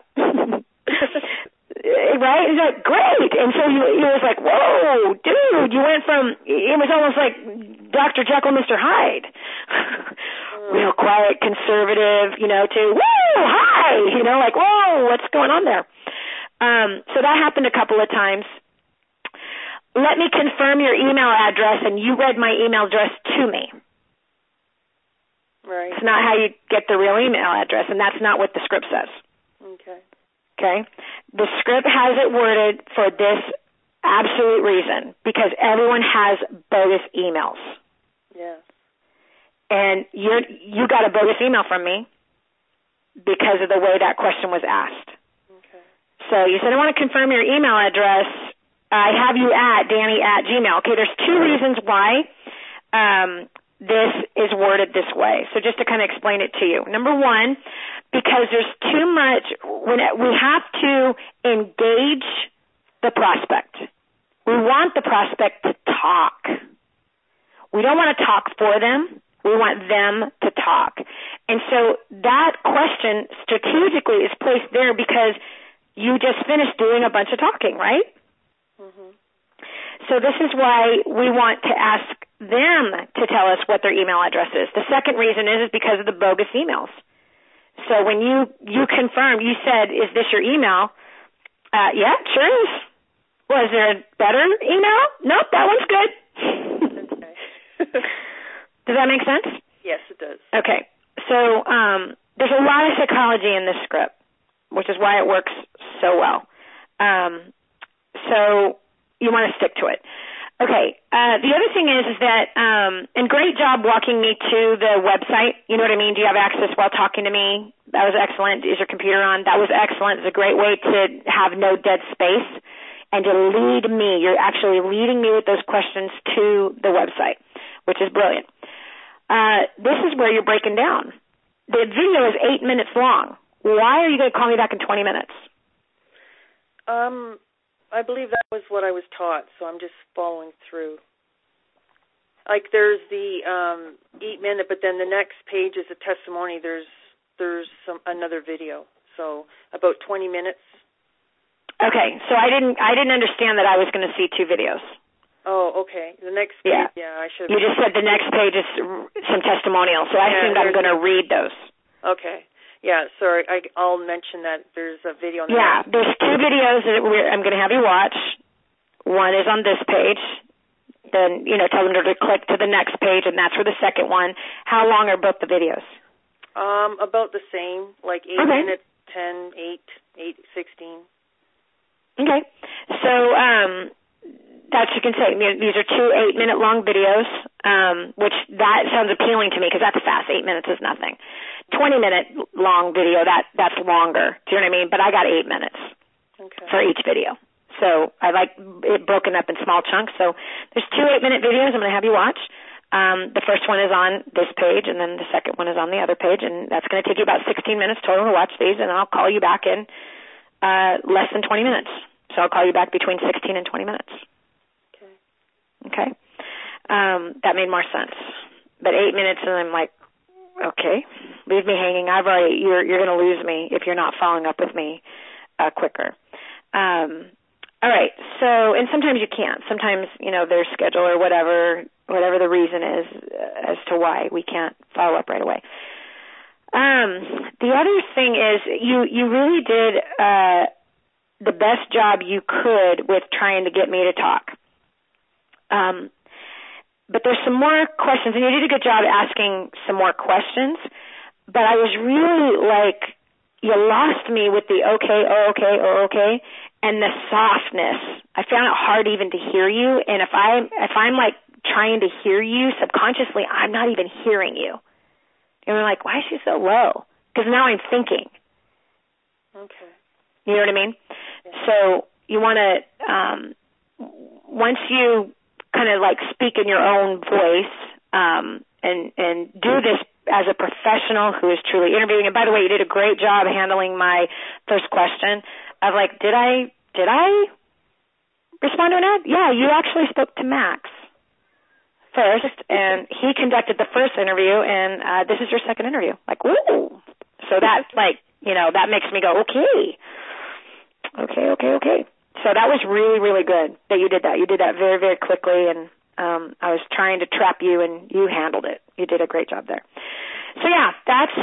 Right? It's like, great. And so he was like, whoa, dude, you went from, it was almost like Dr. Jekyll, Mr. Hyde. Real quiet, conservative, to, whoa, hi, like, whoa, what's going on there? So that happened a couple of times. Let me confirm your email address, and you read my email address to me. Right. It's not how you get the real email address, and that's not what the script says. Okay? The script has it worded for this absolute reason, because everyone has bogus emails. Yes. And you got a bogus email from me because of the way that question was asked. Okay. So you said, I want to confirm your email address. I have you at Danny@gmail. Okay, there's two reasons why this is worded this way. So just to kind of explain it to you. Number one, because there's too much, we have to engage the prospect. We want the prospect to talk. We don't want to talk for them. We want them to talk. And so that question strategically is placed there because you just finished doing a bunch of talking, right? Mm-hmm. So this is why we want to ask them to tell us what their email address is. The second reason is because of the bogus emails. So when you confirmed, you said, is this your email? Yeah, sure is. Was there a better email? Nope, that one's good. Okay. Does that make sense? Yes, it does. Okay. So there's a lot of psychology in this script, which is why it works so well. So you want to stick to it. Okay. The other thing is that, and great job walking me to the website. You know what I mean? Do you have access while talking to me? That was excellent. Is your computer on? That was excellent. It's a great way to have no dead space and to lead me. You're actually leading me with those questions to the website, which is brilliant. This is where you're breaking down. The video is 8 minutes long. Why are you going to call me back in 20 minutes? I believe that was what I was taught, so I'm just following through. Like there's the 8 minute, but then the next page is a testimony. There's another video, so about 20 minutes. Okay, so I didn't understand that I was going to see two videos. Oh, okay. The next page, yeah I should. You just said the next page is some testimonials, so I assumed I'm going to read those. Okay. Yeah, sorry. I'll mention that there's a video. There's two videos that I'm going to have you watch. One is on this page. Then, tell them to click to the next page, and that's for the second one. How long are both the videos? About the same, like 8 minutes, 10, 8, 16. Okay. So, that you can say. These are 2 8-minute long videos, which that sounds appealing to me because that's fast. 8 minutes is nothing. 20-minute long video, that's longer. Do you know what I mean? But I got 8 minutes for each video. So I like it broken up in small chunks. So there's 2 8-minute videos I'm going to have you watch. The first one is on this page, and then the second one is on the other page, and that's going to take you about 16 minutes total to watch these, and I'll call you back in less than 20 minutes. So I'll call you back between 16 and 20 minutes. Okay. That made more sense. But 8 minutes, and I'm like, okay, leave me hanging. You're going to lose me if you're not following up with me quicker. All right. So, and sometimes you can't. Sometimes, their schedule or whatever the reason is as to why we can't follow up right away. The other thing is you really did the best job you could with trying to get me to talk. But there's some more questions, and you did a good job asking some more questions, but I was really like, you lost me with the okay, and the softness. I found it hard even to hear you, and if I'm like trying to hear you subconsciously, I'm not even hearing you. And I'm like, why is she so low? Because now I'm thinking. Okay. You know what I mean? Yeah. So you want to, once you kind of like speak in your own voice, and do this as a professional who is truly interviewing. And by the way, you did a great job handling my first question of like, did I respond to an ad? Yeah, you actually spoke to Max first, and he conducted the first interview, and this is your second interview. Like, ooh. So that, like, that makes me go, okay. So that was really, really good that you did that. You did that very, very quickly, and I was trying to trap you, and you handled it. You did a great job there. So yeah, that's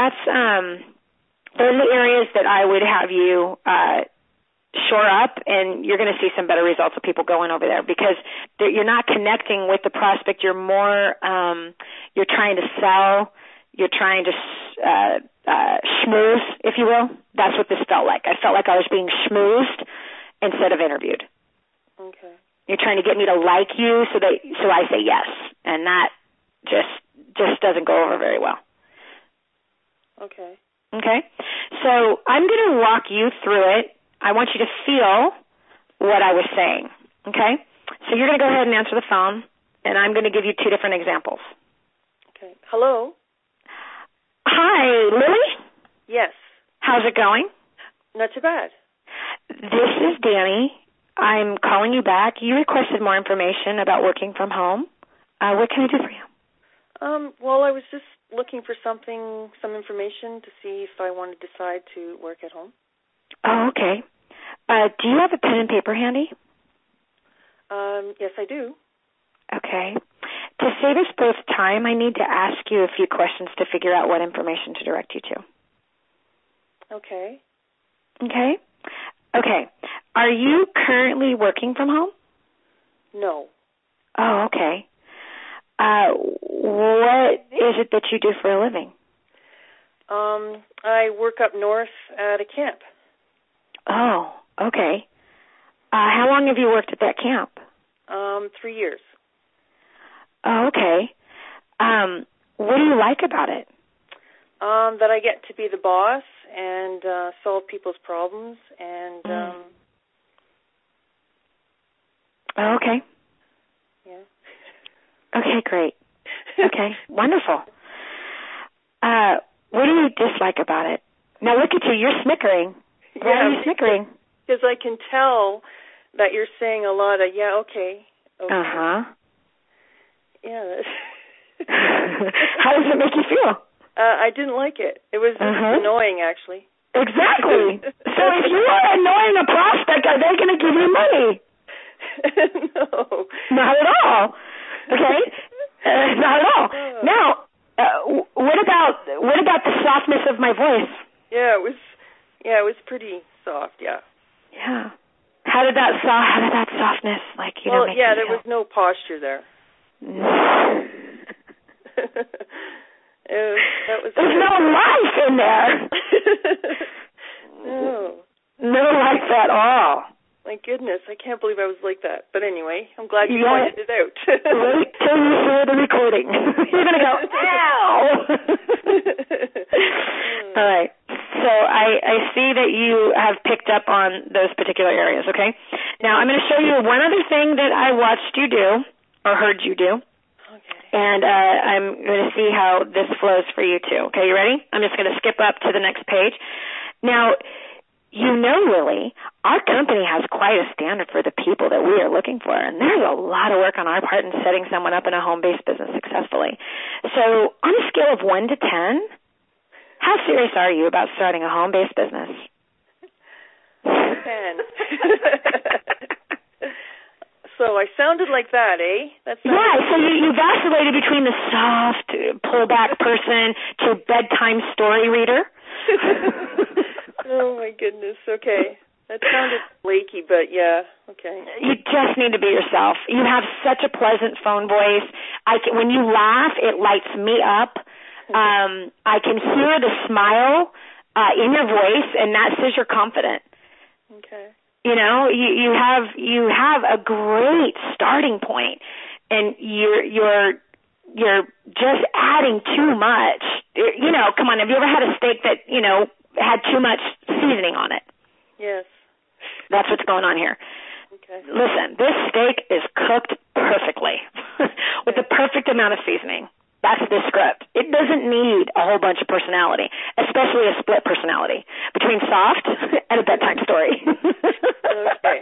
those are the areas that I would have you shore up, and you're going to see some better results of people going over there because you're not connecting with the prospect. You're more you're trying to sell. You're trying to schmooze, if you will. That's what this felt like. I felt like I was being schmoozed instead of interviewed. Okay. You're trying to get me to like you, so I say yes, and that just doesn't go over very well. Okay. Okay. So I'm going to walk you through it. I want you to feel what I was saying. Okay. So you're going to go ahead and answer the phone, and I'm going to give you two different examples. Okay. Hello. Hi, Lily? Yes. How's it going? Not too bad. This is Danny. I'm calling you back. You requested more information about working from home. What can I do for you? Well, I was just looking for some information to see if I want to decide to work at home. Oh, okay. Do you have a pen and paper handy? Yes, I do. Okay. To save us both time, I need to ask you a few questions to figure out what information to direct you to. Okay. Okay? Okay. Are you currently working from home? No. Oh, okay. What is it that you do for a living? I work up north at a camp. Oh, okay. How long have you worked at that camp? 3 years. Oh, okay. What do you like about it? That I get to be the boss and solve people's problems and Oh, okay. Yeah. Okay, great. Okay, wonderful. What do you dislike about it? Now look at you, you're snickering. Why are you snickering? Because I can tell that you're saying a lot of, yeah, okay. Uh-huh. Yeah. How does it make you feel? I didn't like it. It was annoying, actually. Exactly. So if you are annoying a prospect, are they going to give you money? No. Not at all. Okay? Not at all. Now, what about the softness of my voice? Yeah, it was pretty soft, yeah. Yeah. How did that softness, like, make you feel? There was no posture there. There's no life in there. No life at all. My goodness, I can't believe I was like that. But anyway, I'm glad you pointed it out. Wait till you hear the recording. You're going to go, ow! All right. So I see that you have picked up on those particular areas, okay? Now, I'm going to show you one other thing that I watched you do, or heard you do. Okay. And I'm going to see how this flows for you, too. Okay, you ready? I'm just going to skip up to the next page. Now, Lily, our company has quite a standard for the people that we are looking for, and there's a lot of work on our part in setting someone up in a home-based business successfully. So on a scale of 1 to 10, how serious are you about starting a home-based business? 10. So I sounded like that, eh? Yeah, so you vacillated between the soft, pullback person to bedtime story reader. Oh, my goodness. Okay. That sounded flaky, but yeah. Okay. You just need to be yourself. You have such a pleasant phone voice. When you laugh, it lights me up. I can hear the smile in your voice, and that says you're confident. Okay. You know, you have a great starting point, and you're just adding too much. You know, come on, have you ever had a steak that, had too much seasoning on it? Yes. That's what's going on here. Okay. Listen, this steak is cooked perfectly with the perfect amount of seasoning. That's the script. It doesn't need a whole bunch of personality, especially a split personality between soft and a bedtime story. Okay.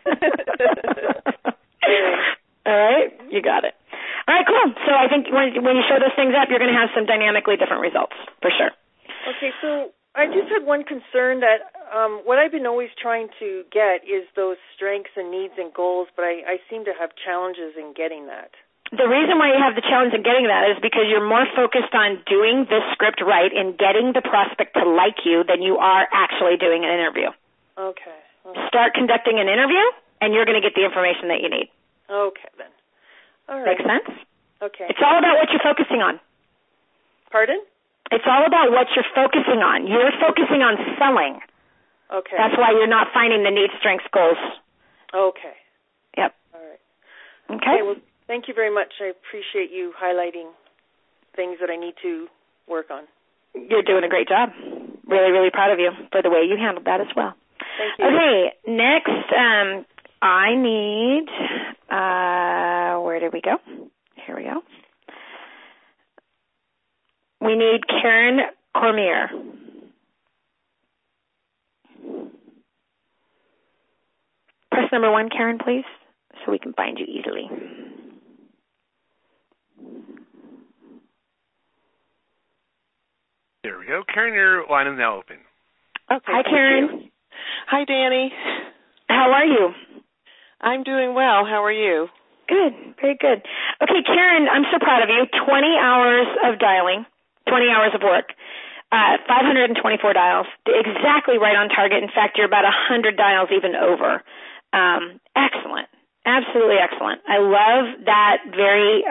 All right, you got it. All right, cool. So I think when you show those things up, you're going to have some dynamically different results, for sure. Okay, so I just had one concern that what I've been always trying to get is those strengths and needs and goals, but I seem to have challenges in getting that. The reason why you have the challenge in getting that is because you're more focused on doing this script right and getting the prospect to like you than you are actually doing an interview. Okay. Start conducting an interview, and you're going to get the information that you need. Okay, then. All right. Make sense? Okay. It's all about what you're focusing on. Pardon? It's all about what you're focusing on. You're focusing on selling. Okay. That's why you're not finding the needs, strengths, goals. Okay. Yep. All right. Okay. Well, thank you very much. I appreciate you highlighting things that I need to work on. You're doing a great job. Really, really proud of you for the way you handled that as well. Thank you. Okay, next, I need, where did we go? Here we go. We need Karen Cormier. Press number 1, Karen, please, so we can find you easily. There we go. Karen, your line is now open. Okay. Hi, Karen. Hi, Danny. How are you? I'm doing well. How are you? Good. Very good. Okay, Karen, I'm so proud of you. 20 hours of dialing, 20 hours of work, 524 dials, exactly right on target. In fact, you're about 100 dials even over. Excellent. Absolutely excellent. I love that very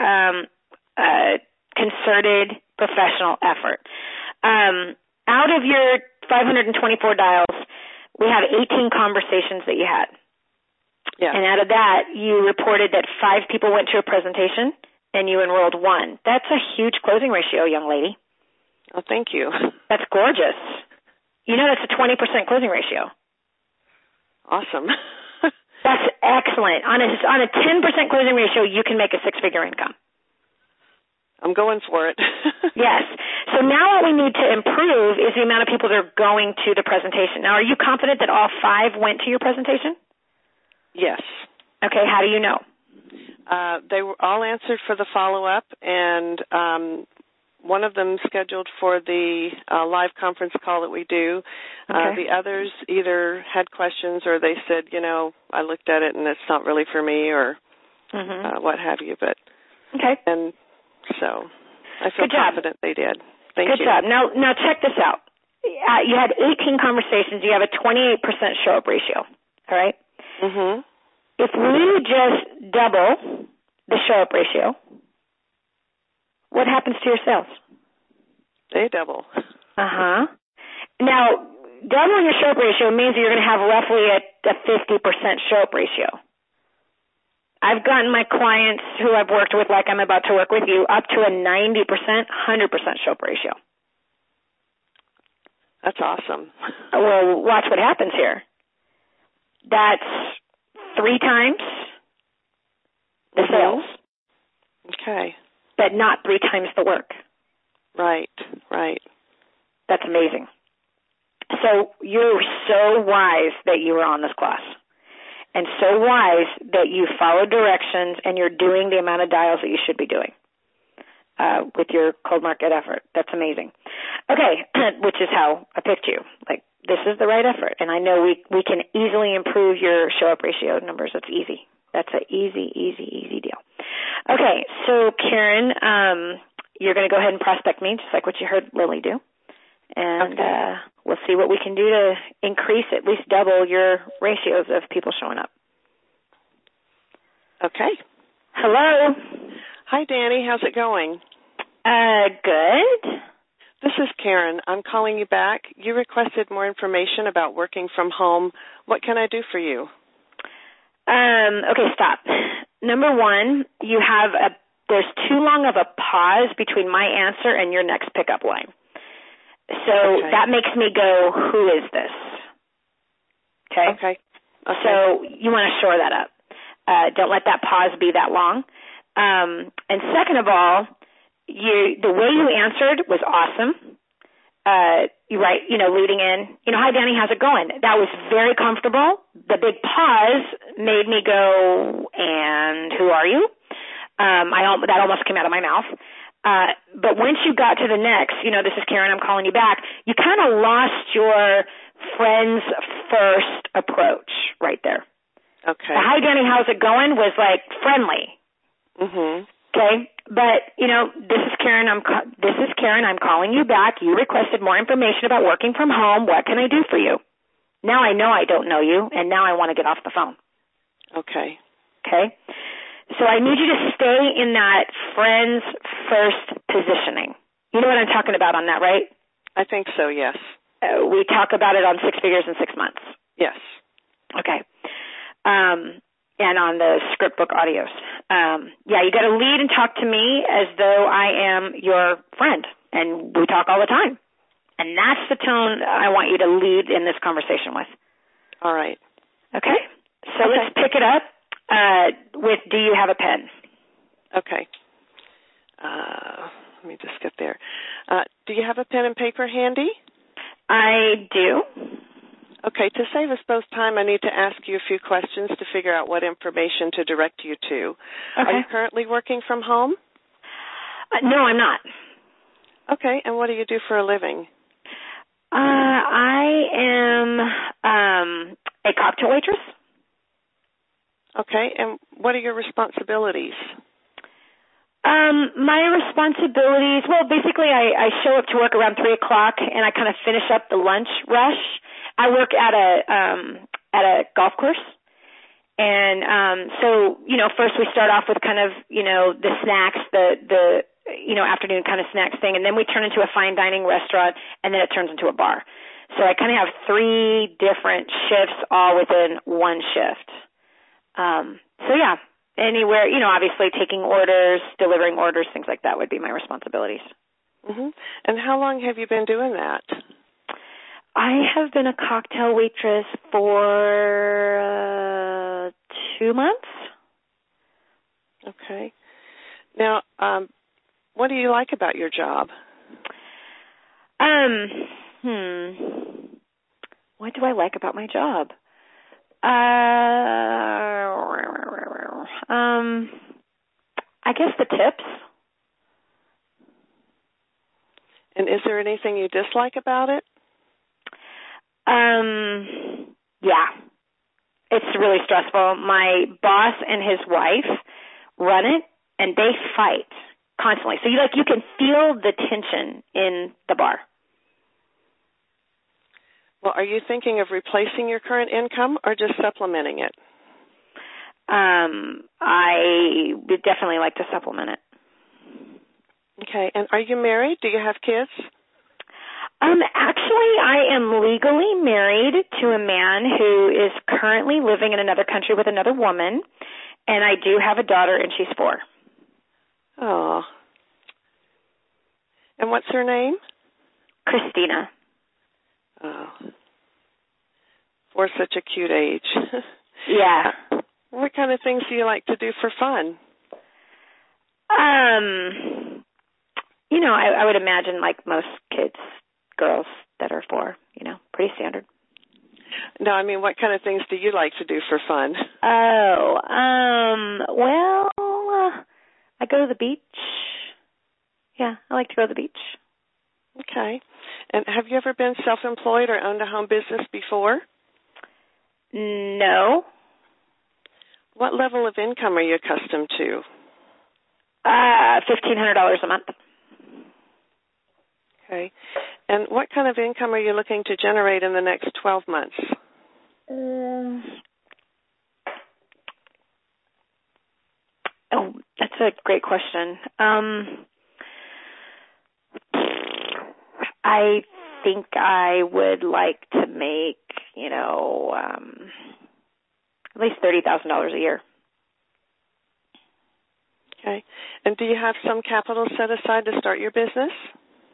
concerted professional effort. Out of your 524 dials, we have 18 conversations that you had. Yeah. And out of that, you reported that 5 people went to a presentation and you enrolled 1. That's a huge closing ratio, young lady. Oh, thank you. That's gorgeous. You know that's a 20% closing ratio. Awesome. That's excellent. On a 10% closing ratio, you can make a 6-figure income. I'm going for it. Yes. So now what we need to improve is the amount of people that are going to the presentation. Now, are you confident that all 5 went to your presentation? Yes. Okay. How do you know? They were all answered for the follow-up, and one of them scheduled for the live conference call that we do. Okay. The others either had questions or they said, I looked at it and it's not really for me or what have you. But okay. And so I feel confident they did. Thank you. Good job. Now check this out. You had 18 conversations. You have a 28% show-up ratio. All right? Mm-hmm. If we just double the show-up ratio, what happens to your sales? They double. Uh-huh. Now, doubling your show-up ratio means that you're going to have roughly a 50% show-up ratio. I've gotten my clients who I've worked with, like I'm about to work with you, up to a 90%, 100% show-up ratio. That's awesome. Well, watch what happens here. That's 3 times the sales. Okay. But not 3 times the work. Right. That's amazing. So you're so wise that you were on this class. And so wise that you followed directions and you're doing the amount of dials that you should be doing with your cold market effort. That's amazing. Okay, which is how I picked you. Like, this is the right effort. And I know we can easily improve your show-up ratio numbers. That's easy. That's an easy deal. Okay, so Karen, you're going to go ahead and prospect me, just like what you heard Lily do. And we'll see what we can do to increase, at least double your ratios of people showing up. Okay. Hello. Hi, Danny. How's it going? Good. This is Karen. I'm calling you back. You requested more information about working from home. What can I do for you? Okay, stop. Number 1, there's too long of a pause between my answer and your next pickup line. So that makes me go, who is this? Okay? Okay. So you want to shore that up. Don't let that pause be that long. And second of all, the way you answered was awesome. Leading in, hi, Danny, how's it going? That was very comfortable. The big pause made me go, and who are you? That almost came out of my mouth. But once you got to the next, this is Karen, I'm calling you back, you kind of lost your friends first approach right there. Okay. The, hi, Danny, how's it going was like friendly. Mm-hmm. Okay. But, this is Karen, I'm calling you back. You requested more information about working from home. What can I do for you? Now I know I don't know you, and now I want to get off the phone. Okay. Okay. So I need you to stay in that friends first positioning. You know what I'm talking about on that, right? I think so, yes. We talk about it on 6 Figures in 6 Months. Yes. Okay. And on the script book audios. You got to lead and talk to me as though I am your friend, and we talk all the time. And that's the tone I want you to lead in this conversation with. All right. Okay? So let's pick it up with, do you have a pen? Okay. Let me just get there. Do you have a pen and paper handy? I do. Okay, to save us both time, I need to ask you a few questions to figure out what information to direct you to. Okay. Are you currently working from home? No, I'm not. Okay, and what do you do for a living? I am a cocktail waitress. Okay, and what are your responsibilities? My responsibilities, well, basically I show up to work around 3 o'clock and I kind of finish up the lunch rush. I work at a golf course. And, first we start off with kind of, the snacks, the afternoon kind of snacks thing. And then we turn into a fine dining restaurant, and then it turns into a bar. So I kind of have 3 different shifts all within one shift. Anywhere, obviously taking orders, delivering orders, things like that would be my responsibilities. Mm-hmm. And how long have you been doing that? I have been a cocktail waitress for 2 months. Okay. Now, what do you like about your job? What do I like about my job? I guess the tips. And is there anything you dislike about it? Yeah. It's really stressful. My boss and his wife run it, and they fight constantly. So you can feel the tension in the bar. Well, are you thinking of replacing your current income or just supplementing it? I would definitely like to supplement it. Okay. And are you married? Do you have kids? Actually, I am legally married to a man who is currently living in another country with another woman, and I do have a daughter, and she's 4. Oh. And what's her name? Christina. Oh. For such a cute age. Yeah. What kind of things do you like to do for fun? I would imagine like most kids, girls that are 4, pretty standard. No, I mean, what kind of things do you like to do for fun? Well, I go to the beach. Yeah, I like to go to the beach. Okay. And have you ever been self-employed or owned a home business before? No. What level of income are you accustomed to? $1,500 a month. Okay. And what kind of income are you looking to generate in the next 12 months? That's a great question. I think I would like to make, at least $30,000 a year. Okay. And do you have some capital set aside to start your business?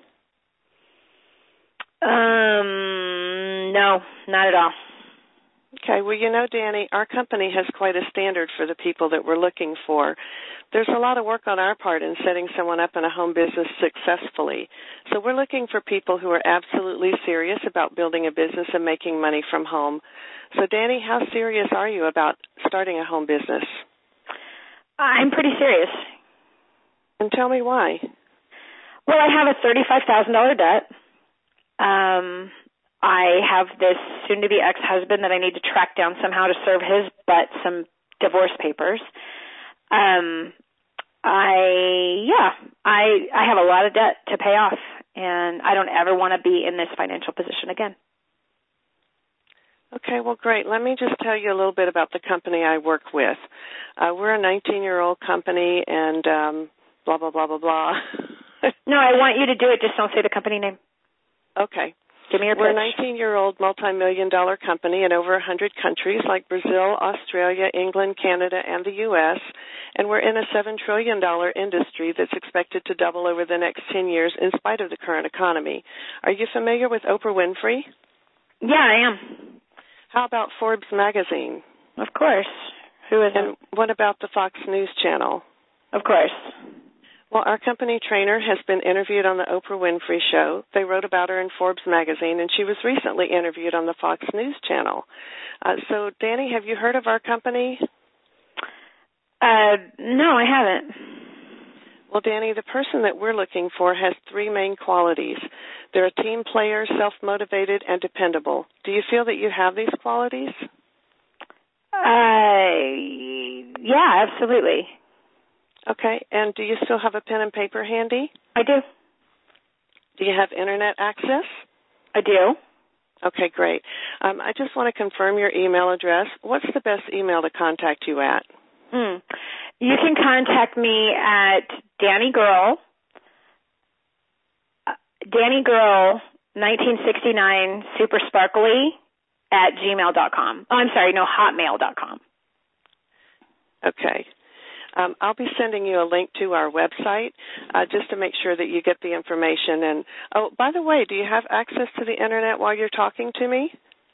No, not at all. Okay. Well, you know, Danny, our company has quite a standard for the people that we're looking for. There's a lot of work on our part in setting someone up in a home business successfully. So we're looking for people who are absolutely serious about building a business and making money from home. So, Danny, how serious are you about starting a home business? I'm pretty serious. And tell me why. Well, I have a $35,000 debt. I have this soon-to-be ex-husband that I need to track down somehow to serve his butt some divorce papers. I have a lot of debt to pay off, and I don't ever want to be in this financial position again. Okay, well, great. Let me just tell you a little bit about the company I work with. We're a 19-year-old company, and blah, blah, blah, blah, blah. No, I want you to do it. Just don't say the company name. Okay. Give me your pitch. We're a 19-year-old multi-million-dollar company in over 100 countries like Brazil, Australia, England, Canada, and the U.S., and we're in a $7 trillion industry that's expected to double over the next 10 years in spite of the current economy. Are you familiar with Oprah Winfrey? Yeah, I am. How about Forbes magazine? Of course. Who isn't? And what about the Fox News Channel? Of course. Well, our company trainer has been interviewed on the Oprah Winfrey Show. They wrote about her in Forbes magazine, and she was recently interviewed on the Fox News Channel. So, Danny, have you heard of our company? No, I haven't. Well, Danny, the person that we're looking for has three main qualities. They're a team player, self-motivated, and dependable. Do you feel that you have these qualities? Yeah, absolutely. Okay, and do you still have a pen and paper handy? I do. Do you have Internet access? I do. Okay, great. I just want to confirm your email address. What's the best email to contact you at? You can contact me at Danny Girl 1969 super sparkly at gmail.com. Oh, I'm sorry, no, hotmail.com. Okay. I'll be sending you a link to our website just to make sure that you get the information. And oh, by the way, do you have access to the Internet while you're talking to me?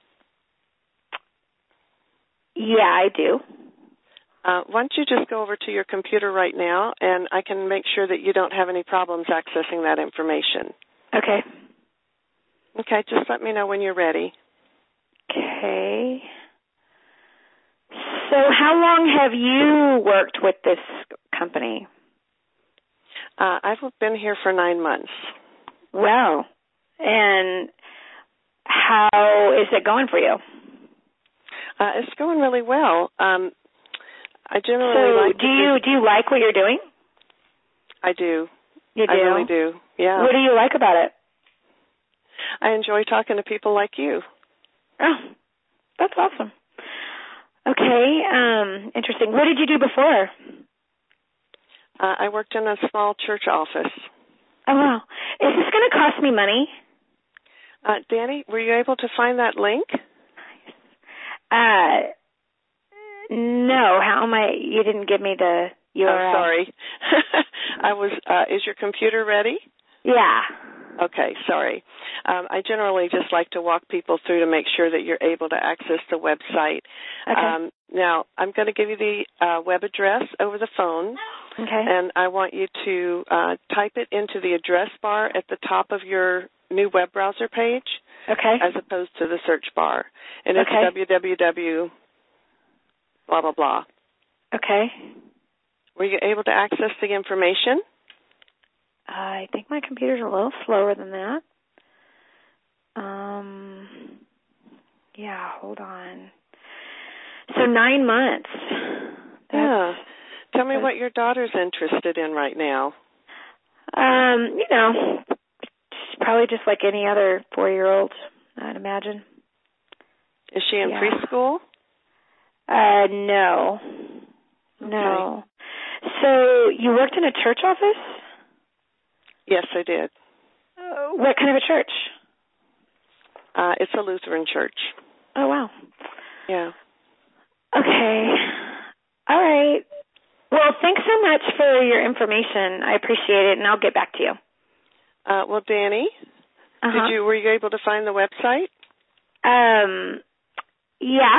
Yeah, I do. Why don't you just go over to your computer right now, and I can make sure that you don't have any problems accessing that information. Okay. Okay, just let me know when you're ready. Okay. So how long have you worked with this company? I've been here for 9 months. Wow. And how is it going for you? It's going really well. I generally do you like what you're doing? I do. You do? I really do, yeah. What do you like about it? I enjoy talking to people like you. Oh, that's awesome. Okay, interesting. What did you do before? I worked in a small church office. Oh, wow. Is this going to cost me money? Danny, were you able to find that link? No. How am I? You didn't give me the URL. Oh, sorry. Is your computer ready? Yeah. Okay, sorry. I generally just like to walk people through to make sure that you're able to access the website. Okay. Now, I'm going to give you the web address over the phone. Okay. And I want you to type it into the address bar at the top of your new web browser page. Okay. As opposed to the search bar. And it's www blah, blah, blah. Okay. Were you able to access the information? I think my computer's a little slower than that. Yeah, hold on. So 9 months. Yeah. Tell me what your daughter's interested in right now. She's probably just like any other 4-year-old, I'd imagine. Is she in preschool? No. Okay. No. So you worked in a church office? Yes, I did. What kind of a church? It's a Lutheran church. Oh, wow. Yeah. Okay. All right. Well, thanks so much for your information. I appreciate it, and I'll get back to you. Well, Danny, were you able to find the website? Yeah.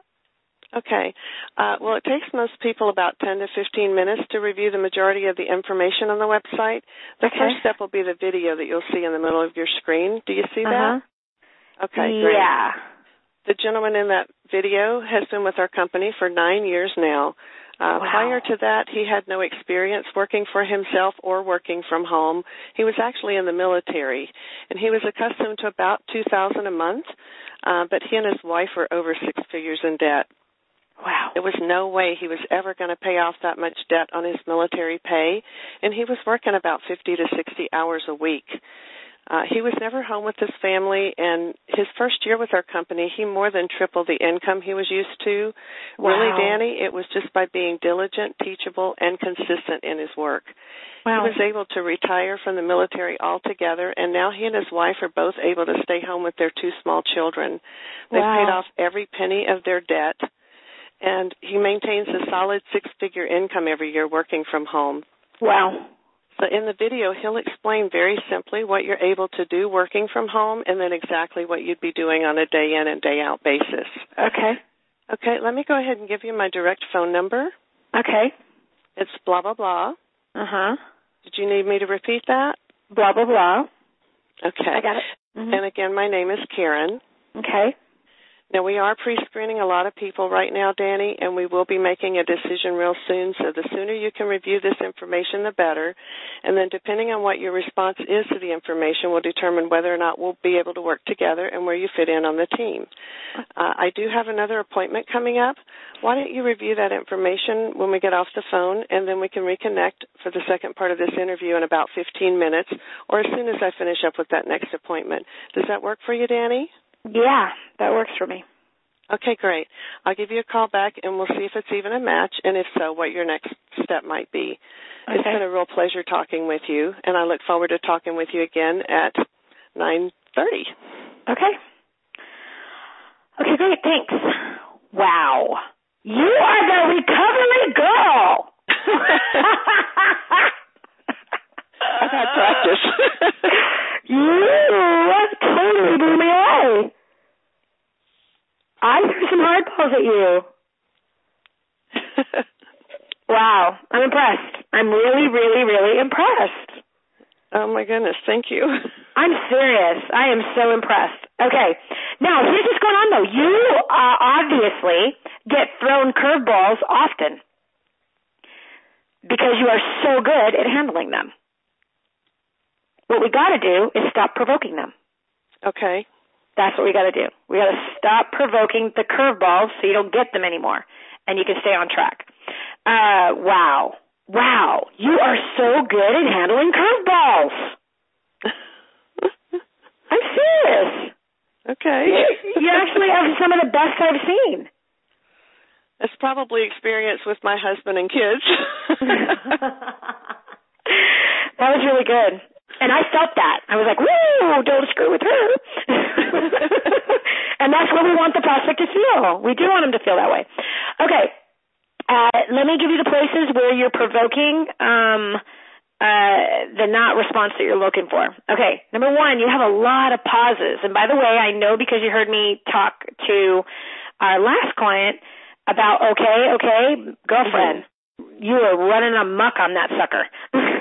Okay. Well, it takes most people about 10 to 15 minutes to review the majority of the information on the website. The first step will be the video that you'll see in the middle of your screen. Do you see that? Okay, great. Yeah. The gentleman in that video has been with our company for 9 years now. Wow. Prior to that, he had no experience working for himself or working from home. He was actually in the military, and he was accustomed to about $2,000 a month, but he and his wife were over 6 figures in debt. Wow. There was no way he was ever going to pay off that much debt on his military pay, and he was working about 50 to 60 hours a week. He was never home with his family, and his first year with our company, he more than tripled the income he was used to. Wow. Really, Danny, it was just by being diligent, teachable, and consistent in his work. Wow. He was able to retire from the military altogether, and now he and his wife are both able to stay home with their 2 small children. They've paid off every penny of their debt, and he maintains a solid 6-figure income every year working from home. Wow. So in the video, he'll explain very simply what you're able to do working from home and then exactly what you'd be doing on a day-in and day-out basis. Okay. Okay, let me go ahead and give you my direct phone number. Okay. It's blah, blah, blah. Uh-huh. Did you need me to repeat that? Blah, blah, blah. Okay. I got it. Mm-hmm. And again, my name is Karen. Okay. Now, we are pre-screening a lot of people right now, Danny, and we will be making a decision real soon, so the sooner you can review this information, the better. And then depending on what your response is to the information will determine whether or not we'll be able to work together and where you fit in on the team. I do have another appointment coming up. Why don't you review that information when we get off the phone, and then we can reconnect for the second part of this interview in about 15 minutes, or as soon as I finish up with that next appointment. Does that work for you, Danny? Yeah, that works for me. Okay, great. I'll give you a call back, and we'll see if it's even a match, and if so, what your next step might be. Okay. It's been a real pleasure talking with you, and I look forward to talking with you again at 9:30. Okay. Okay, great. Thanks. Wow. You are the recovery girl. I've had practice. You totally blew me away. I threw some hardballs at you. Wow, I'm impressed. I'm really, really, really impressed. Oh, my goodness, thank you. I'm serious. I am so impressed. Okay, now here's what's going on, though. You obviously get thrown curveballs often because you are so good at handling them. What we got to do is stop provoking them. Okay. That's what we got to do. We got to stop provoking the curveballs so you don't get them anymore, and you can stay on track. Wow. You are so good at handling curveballs. I'm serious. Okay. You actually have some of the best I've seen. It's probably experience with my husband and kids. That was really good. And I felt that. I was like, woo, don't screw with her. And that's what we want the prospect to feel. We do want them to feel that way. Okay. Let me give you the places where you're provoking the not response that you're looking for. Okay. Number 1, you have a lot of pauses. And by the way, I know because you heard me talk to our last client about, okay, girlfriend, you are running amok on that sucker.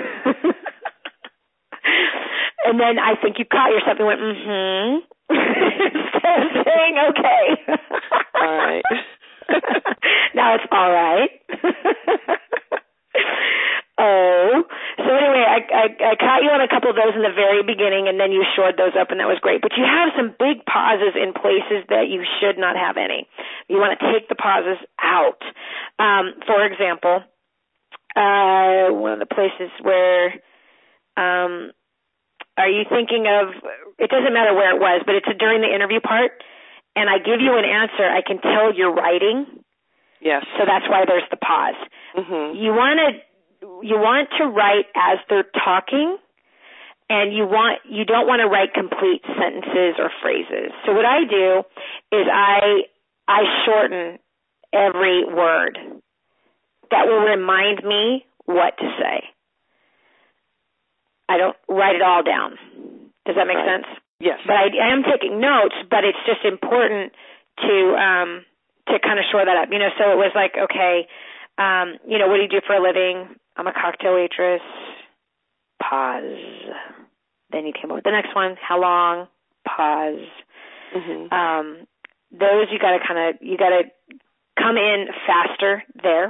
And then I think you caught yourself and went, instead of saying okay. All right. Now it's all right. Oh. So anyway, I caught you on a couple of those in the very beginning, and then you shored those up, and that was great. But you have some big pauses in places that you should not have any. You want to take the pauses out. For example, one of the places where are you thinking of, it doesn't matter where it was, but it's during the interview part, and I give you an answer, I can tell you're writing. Yes. So that's why there's the pause. Mm-hmm. You want to write as they're talking, and you don't want to write complete sentences or phrases. So what I do is I shorten every word. That will remind me what to say. I don't write it all down. Does that make sense? Yes. But I am taking notes, but it's just important to kind of shore that up. So it was like, okay, what do you do for a living? I'm a cocktail waitress. Pause. Then you came up with the next one. How long? Pause. Mm-hmm. Those you got to come in faster there.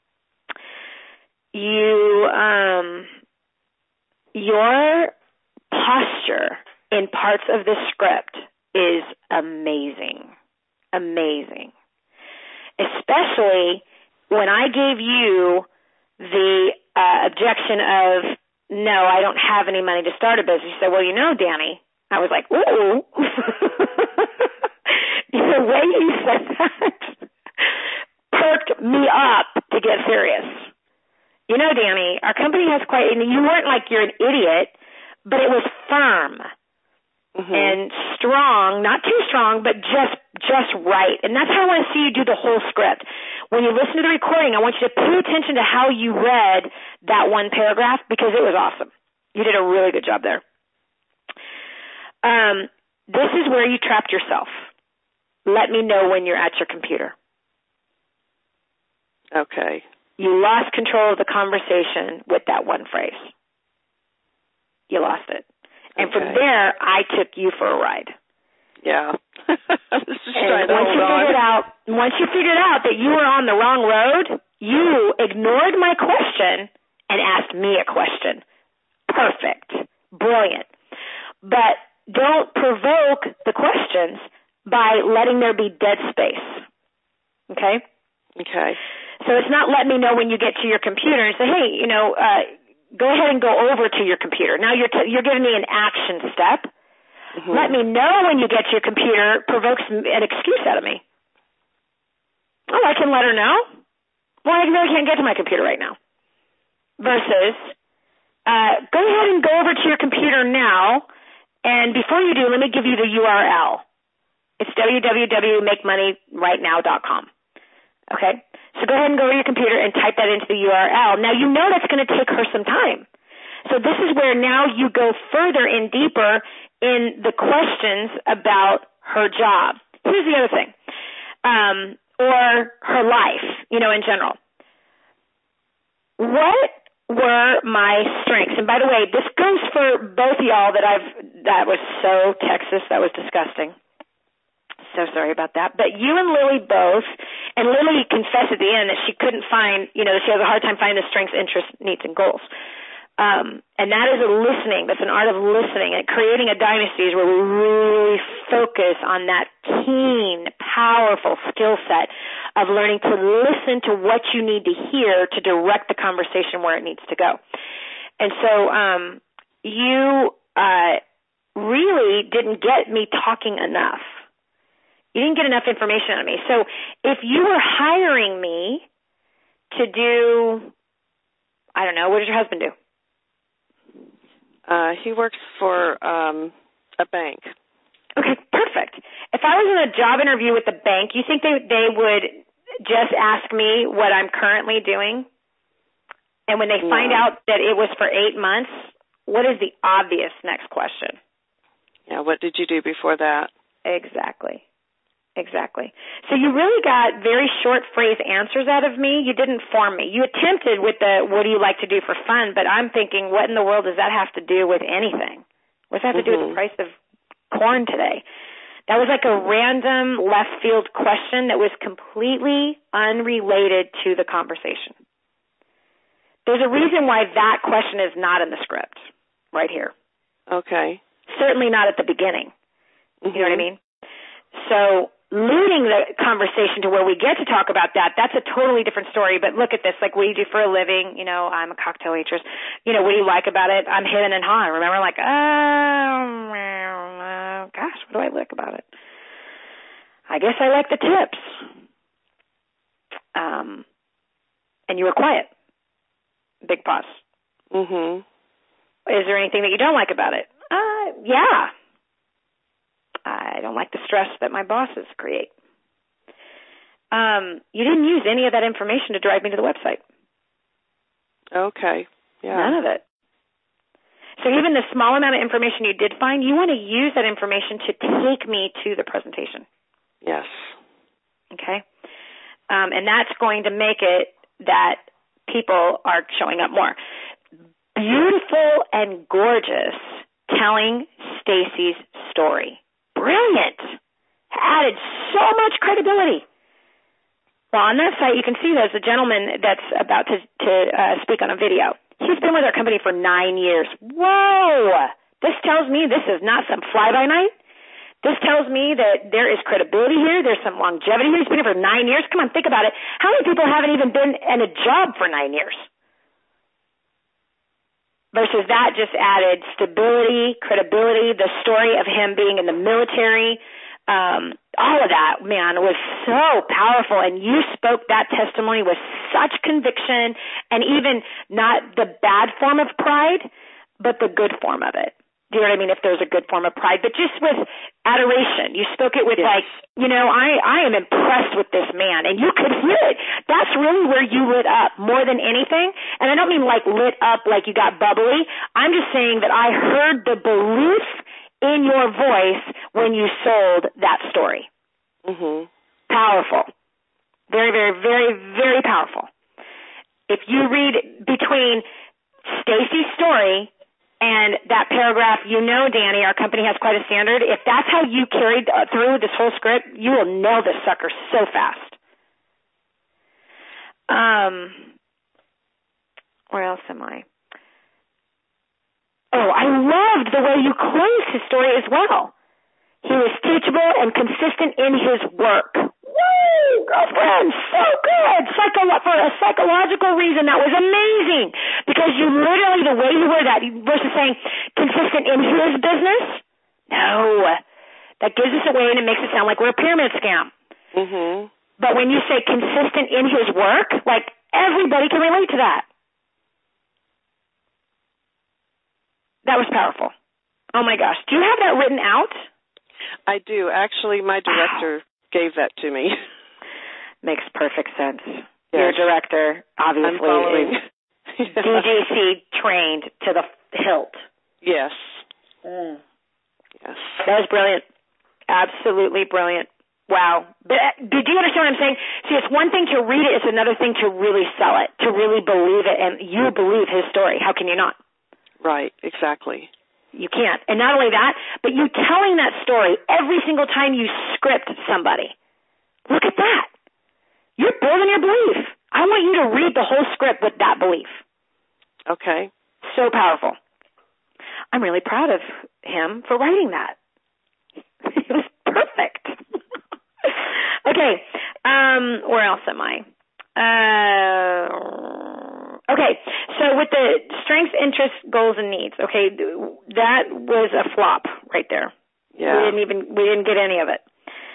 Your posture in parts of the script is amazing. Amazing. Especially when I gave you the objection of, no, I don't have any money to start a business. You said, well, Danny. I was like, ooh. The way you said that perked me up to get serious. Danny, our company has you weren't like you're an idiot, but it was firm and strong, not too strong, but just right. And that's how I want to see you do the whole script. When you listen to the recording, I want you to pay attention to how you read that one paragraph because it was awesome. You did a really good job there. This is where you trapped yourself. Let me know when you're at your computer. Okay. You lost control of the conversation with that one phrase. You lost it. And from there, I took you for a ride. Yeah. Once you figured out that you were on the wrong road, you ignored my question and asked me a question. Perfect. Brilliant. But don't provoke the questions by letting there be dead space. Okay? Okay. So it's not let me know when you get to your computer and say, hey, go ahead and go over to your computer. Now you're giving me an action step. Mm-hmm. Let me know when you get to your computer provokes an excuse out of me. Oh, I can let her know. Well, I really can't get to my computer right now. Versus, go ahead and go over to your computer now, and before you do, let me give you the URL. It's www.makemoneyrightnow.com. Okay? So go ahead and go to your computer and type that into the URL. Now, you know that's going to take her some time. So this is where now you go further and deeper in the questions about her job. Here's the other thing. Or her life, in general. What were my strengths? And by the way, this goes for both of y'all that was so Texas, that was disgusting. So sorry about that. But you and Lily both, and Lily confessed at the end that she couldn't find, that she has a hard time finding the strengths, interests, needs, and goals. And that is listening. That's an art of listening. And creating a dynasty is where we really focus on that keen, powerful skill set of learning to listen to what you need to hear to direct the conversation where it needs to go. And so you really didn't get me talking enough. You didn't get enough information out of me. So if you were hiring me to do, I don't know, what does your husband do? He works for a bank. Okay, perfect. If I was in a job interview with the bank, you think they would just ask me what I'm currently doing? And when they find out that it was for 8 months, what is the obvious next question? Yeah, what did you do before that? Exactly. So you really got very short phrase answers out of me. You didn't form me. You attempted with the what do you like to do for fun, but I'm thinking, what in the world does that have to do with anything? What does that have to do with the price of corn today? That was like a random left field question that was completely unrelated to the conversation. There's a reason why that question is not in the script right here. Okay. Certainly not at the beginning. You know what I mean? So leading the conversation to where we get to talk about that's a totally different story. But look at this, like, what do you do for a living? I'm a cocktail waitress. What do you like about it? I'm hidden and high. Remember, like, gosh, what do I like about it? I guess I like the tips. And you were quiet. Big pause. Mm-hmm. Is there anything that you don't like about it? Yeah. I don't like the stress that my bosses create. You didn't use any of that information to drive me to the website. Okay. Yeah. None of it. So even the small amount of information you did find, you want to use that information to take me to the presentation. Yes. Okay. And that's going to make it that people are showing up more. Beautiful and gorgeous, telling Stacy's story. Brilliant. Added so much credibility. Well, on that site, you can see there's a gentleman that's about to speak on a video. He's been with our company for 9 years. Whoa! This tells me this is not some fly-by-night. This tells me that there is credibility here. There's some longevity here. He's been here for 9 years. Come on, think about it. How many people haven't even been in a job for 9 years? Versus that just added stability, credibility, the story of him being in the military. All of that, man, was so powerful. And you spoke that testimony with such conviction, and even not the bad form of pride, but the good form of it. Do you know what I mean? If there's a good form of pride, but just with adoration. You spoke it with I am impressed with this man, and you could hear it. That's really where you lit up more than anything. And I don't mean like lit up like you got bubbly. I'm just saying that I heard the belief in your voice when you sold that story. Mm-hmm. Powerful. Very, very, very, very powerful. If you read between Stacy's story and that paragraph, Danny, our company has quite a standard. If that's how you carried through this whole script, you will nail this sucker so fast. Where else am I? Oh, I loved the way you closed his story as well. He was teachable and consistent in his work. Woo! Girlfriend, so good. For a psychological reason, that was amazing. Because you literally, the way you were that, versus saying consistent in his business, no. That gives us away and it makes it sound like we're a pyramid scam. Mm-hmm. But when you say consistent in his work, like everybody can relate to that. That was powerful. Oh, my gosh. Do you have that written out? I do. Actually, my director gave that to me. Makes perfect sense. Yes. Your director, obviously, is DJC trained to the hilt. Yes. Yes. That was brilliant. Absolutely brilliant. Wow. But did you understand what I'm saying? See, it's one thing to read it. It's another thing to really sell it, to really believe it. And you believe his story. How can you not? Right. Exactly. You can't. And not only that, but you telling that story every single time you script somebody. Look at that. You're building your belief. I want you to read the whole script with that belief. Okay. So powerful. I'm really proud of him for writing that. It was perfect. Okay. Where else am I? Okay. So with the strengths, interests, goals, and needs, okay, that was a flop right there. Yeah. We didn't get any of it.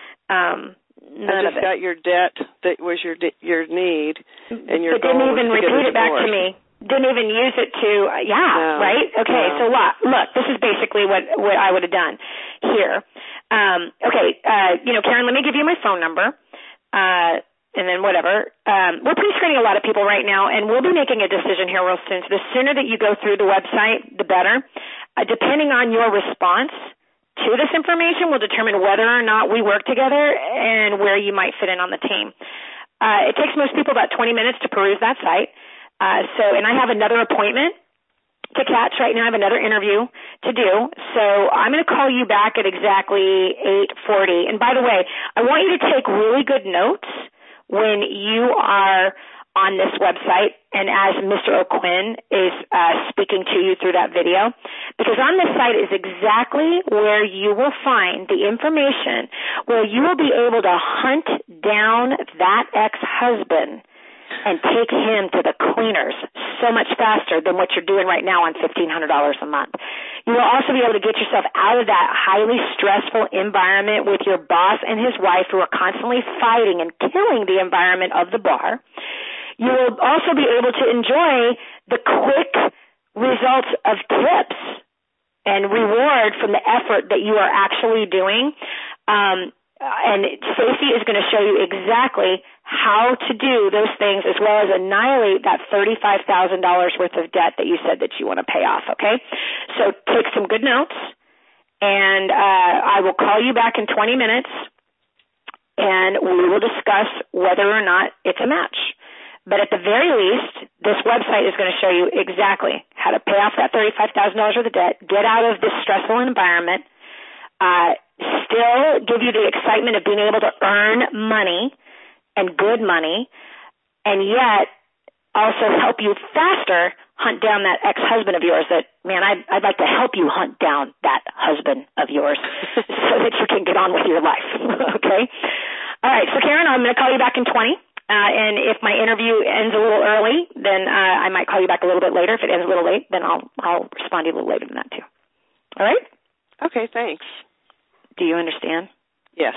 I just got your debt that was your need, and your but didn't even repeat it back to me. Didn't even use it to, no, right? Okay, no. so look, this is basically what I would have done here. Karen, let me give you my phone number, and then whatever. We're pre-screening a lot of people right now, and we'll be making a decision here real soon. So the sooner that you go through the website, the better. Depending on your response to this information will determine whether or not we work together and where you might fit in on the team. It takes most people about 20 minutes to peruse that site. And I have another appointment to catch right now. I have another interview to do. So I'm going to call you back at exactly 8:40. And by the way, I want you to take really good notes when you are on this website and as Mr. O'Quinn is speaking to you through that video, because on this site is exactly where you will find the information where you will be able to hunt down that ex-husband and take him to the cleaners so much faster than what you're doing right now on $1,500 a month. You will also be able to get yourself out of that highly stressful environment with your boss and his wife who are constantly fighting and killing the environment of the bar. You will also be able to enjoy the quick results of tips and reward from the effort that you are actually doing. And Stacey is going to show you exactly how to do those things as well as annihilate that $35,000 worth of debt that you said that you want to pay off, okay? So take some good notes, and I will call you back in 20 minutes. and we will discuss whether or not it's a match. But at the very least, this website is going to show you exactly how to pay off that $35,000 worth of debt, get out of this stressful environment, still give you the excitement of being able to earn money and good money, and yet also help you faster hunt down that ex-husband of yours that, man, I'd like to help you hunt down that husband of yours so that you can get on with your life, okay? All right, so Karen, I'm going to call you back in 20, and if my interview ends a little early, then I might call you back a little bit later. If it ends a little late, then I'll respond to you a little later than that too. All right? Okay, thanks. Do you understand? Yes.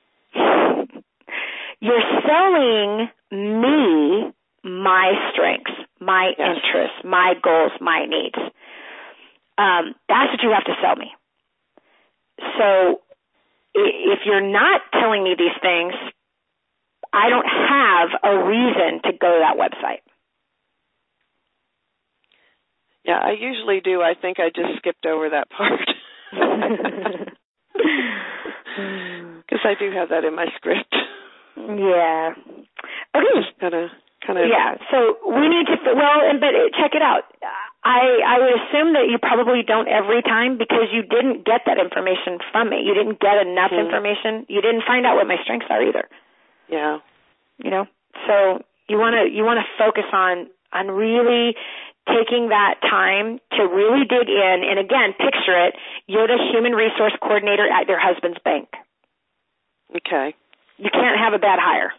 You're selling me my strengths, my interests, my goals, my needs. That's what you have to sell me. So if you're not telling me these things, I don't have a reason to go to that website. Yeah, I usually do. I think I just skipped over that part. Because I do have that in my script. Yeah. Okay. Just kind of. Yeah. So we need to. But check it out. I would assume that you probably don't every time because you didn't get that information from me. You didn't get enough information. You didn't find out what my strengths are either. Yeah. You know. So you want to focus on really taking that time to really dig in. And again, picture it. You're the human resource coordinator at your husband's bank. Okay. You can't have a bad hire.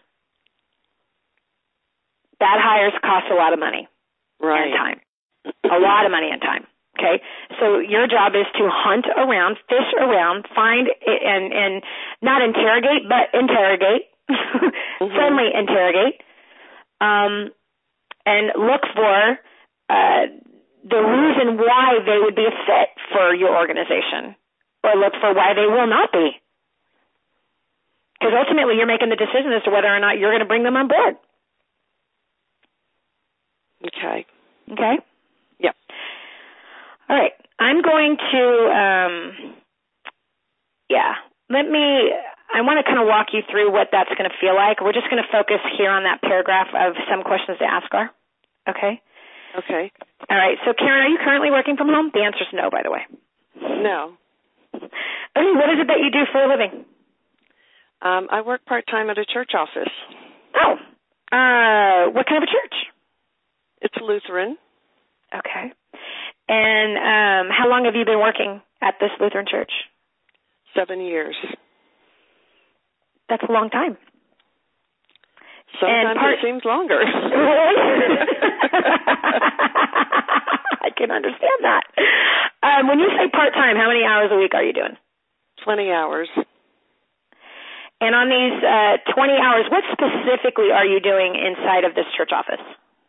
Bad hires cost a lot of money and time. A lot of money and time. Okay? So your job is to hunt around, fish around, find and not interrogate, but interrogate. Friendly interrogate. And look for the reason why they would be a fit for your organization, or look for why they will not be. Because ultimately you're making the decision as to whether or not you're going to bring them on board. Okay. Okay? Yep. All right. I'm going to, I want to kind of walk you through what that's going to feel like. We're just going to focus here on that paragraph of some questions to ask her. Okay? Okay. All right. So, Karen, are you currently working from home? The answer is no, by the way. No. Okay. What is it that you do for a living? I work part-time at a church office. Oh. What kind of a church? It's Lutheran. Okay. And how long have you been working at this Lutheran church? 7 years. That's a long time. Sometimes it seems longer. I can understand that. When you say part-time, how many hours a week are you doing? 20 hours. And on these 20 hours, what specifically are you doing inside of this church office?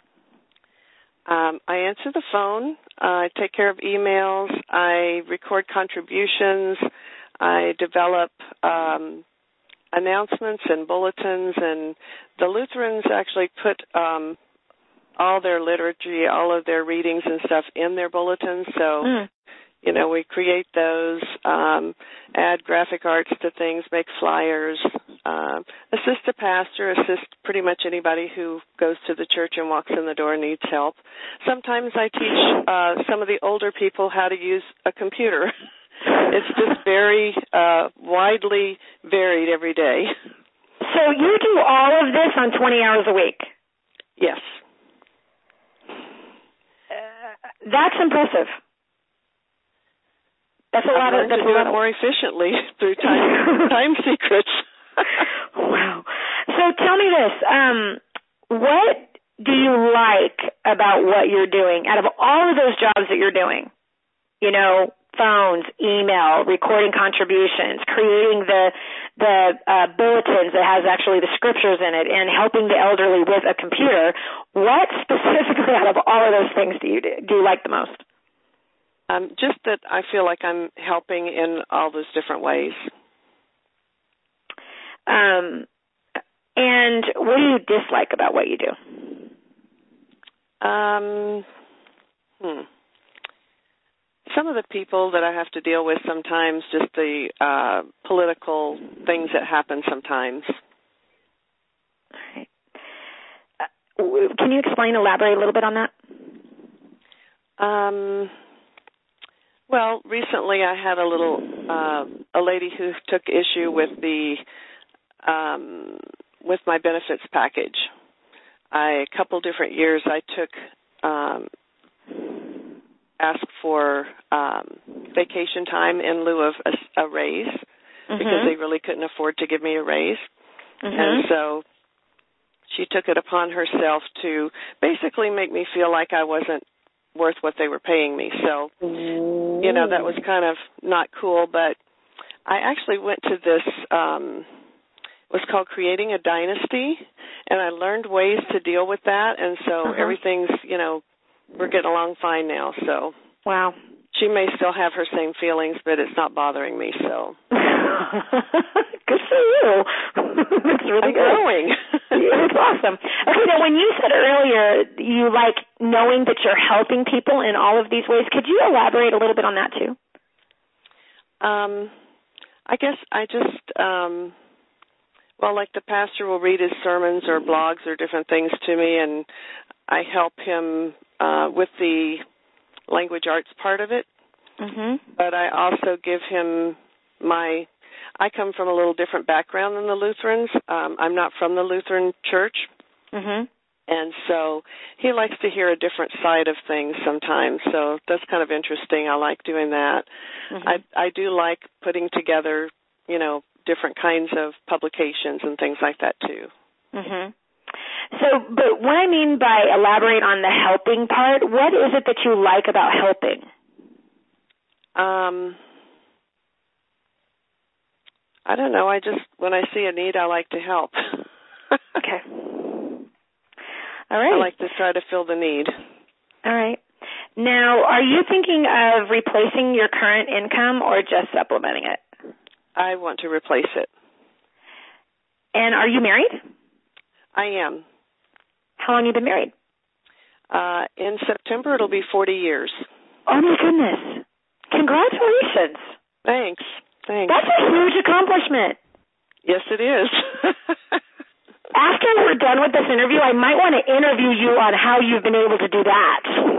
I answer the phone. I take care of emails. I record contributions. I develop announcements and bulletins. And the Lutherans actually put all their liturgy, all of their readings and stuff in their bulletins. So, we create those, add graphic arts to things, make flyers, assist a pastor, assist pretty much anybody who goes to the church and walks in the door and needs help. Sometimes I teach some of the older people how to use a computer. It's just very widely varied every day. So you do all of this on 20 hours a week? Yes. That's impressive. That's a lot of. To do it more efficiently through time secrets. Wow. So tell me this: what do you like about what you're doing? Out of all of those jobs that you're doing, phones, email, recording contributions, creating the bulletins that has actually the scriptures in it, and helping the elderly with a computer. What specifically out of all of those things do you like the most? Just that I feel like I'm helping in all those different ways. And what do you dislike about what you do? some of the people that I have to deal with sometimes, just the political things that happen sometimes. All right. Can you elaborate a little bit on that? Well, recently I had a lady who took issue with with my benefits package. A couple different years I took asked for vacation time in lieu of a raise because they really couldn't afford to give me a raise. And so she took it upon herself to basically make me feel like I wasn't worth what they were paying me. So, that was kind of not cool. But I actually went to this, it was called Creating a Dynasty, and I learned ways to deal with that. And so everything's, we're getting along fine now. So, wow. She may still have her same feelings, but it's not bothering me, so. Good for you. It's really I'm growing. It's awesome. Okay, now when you said earlier you like knowing that you're helping people in all of these ways, could you elaborate a little bit on that too? I guess I just, like the pastor will read his sermons or blogs or different things to me, and I help him with the language arts part of it. But I also give him I come from a little different background than the Lutherans. I'm not from the Lutheran church. And so he likes to hear a different side of things sometimes. So that's kind of interesting. I like doing that. I do like putting together, different kinds of publications and things like that too. So, but what I mean by elaborate on the helping part, what is it that you like about helping? I don't know. When I see a need, I like to help. Okay. All right. I like to try to fill the need. All right. Now, are you thinking of replacing your current income or just supplementing it? I want to replace it. And are you married? I am. How long have you been married? In September, it'll be 40 years. Oh, my goodness. Congratulations. Thanks. That's a huge accomplishment. Yes, it is. After we're done with this interview, I might want to interview you on how you've been able to do that.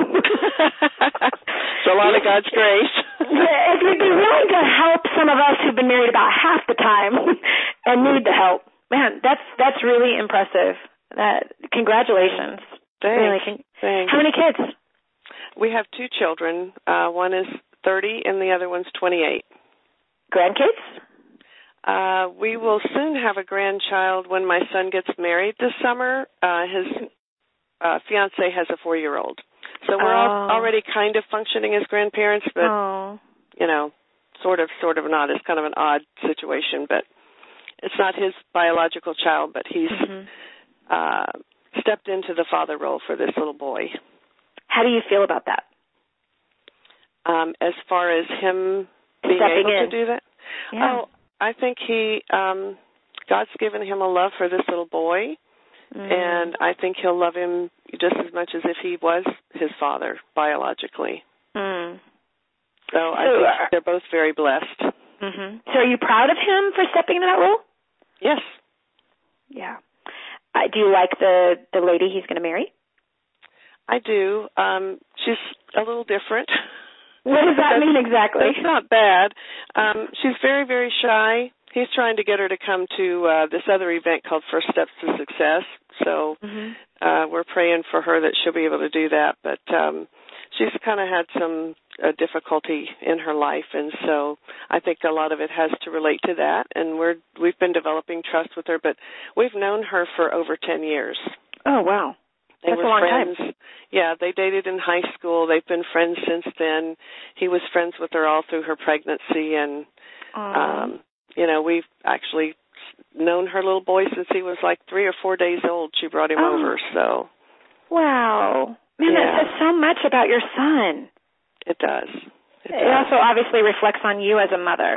It's a lot of God's grace. If you'd be willing to help some of us who've been married about half the time and need the help, man, that's really impressive. Congratulations. Thanks. Really, Thanks. How many kids? We have 2 children. One is 30 and the other one's 28. Grandkids? We will soon have a grandchild when my son gets married this summer. His fiance has a 4-year-old. So we're already kind of functioning as grandparents, but, sort of not. It's kind of an odd situation, but it's not his biological child, but he's stepped into the father role for this little boy. How do you feel about that? As far as him being stepping able in. to do that? Yeah. Oh, I think God's given him a love for this little boy, and I think he'll love him just as much as if he was his father biologically. So I think they're both very blessed. So are you proud of him for stepping into that role? Yes. Yeah. Do you like the lady he's going to marry? I do. She's a little different. What does that mean exactly? It's not bad. She's very, very shy. He's trying to get her to come to this other event called First Steps to Success. So we're praying for her that she'll be able to do that. But she's kind of had some difficulty in her life, and so I think a lot of it has to relate to that. And we've been developing trust with her, but we've known her for over 10 years. Oh, wow. They were a long friends. Time. Yeah, they dated in high school. They've been friends since then. He was friends with her all through her pregnancy, and we've actually known her little boy since he was like 3 or 4 days old. She brought him over. So, wow, man, that says so much about your son. It does. It also obviously reflects on you as a mother.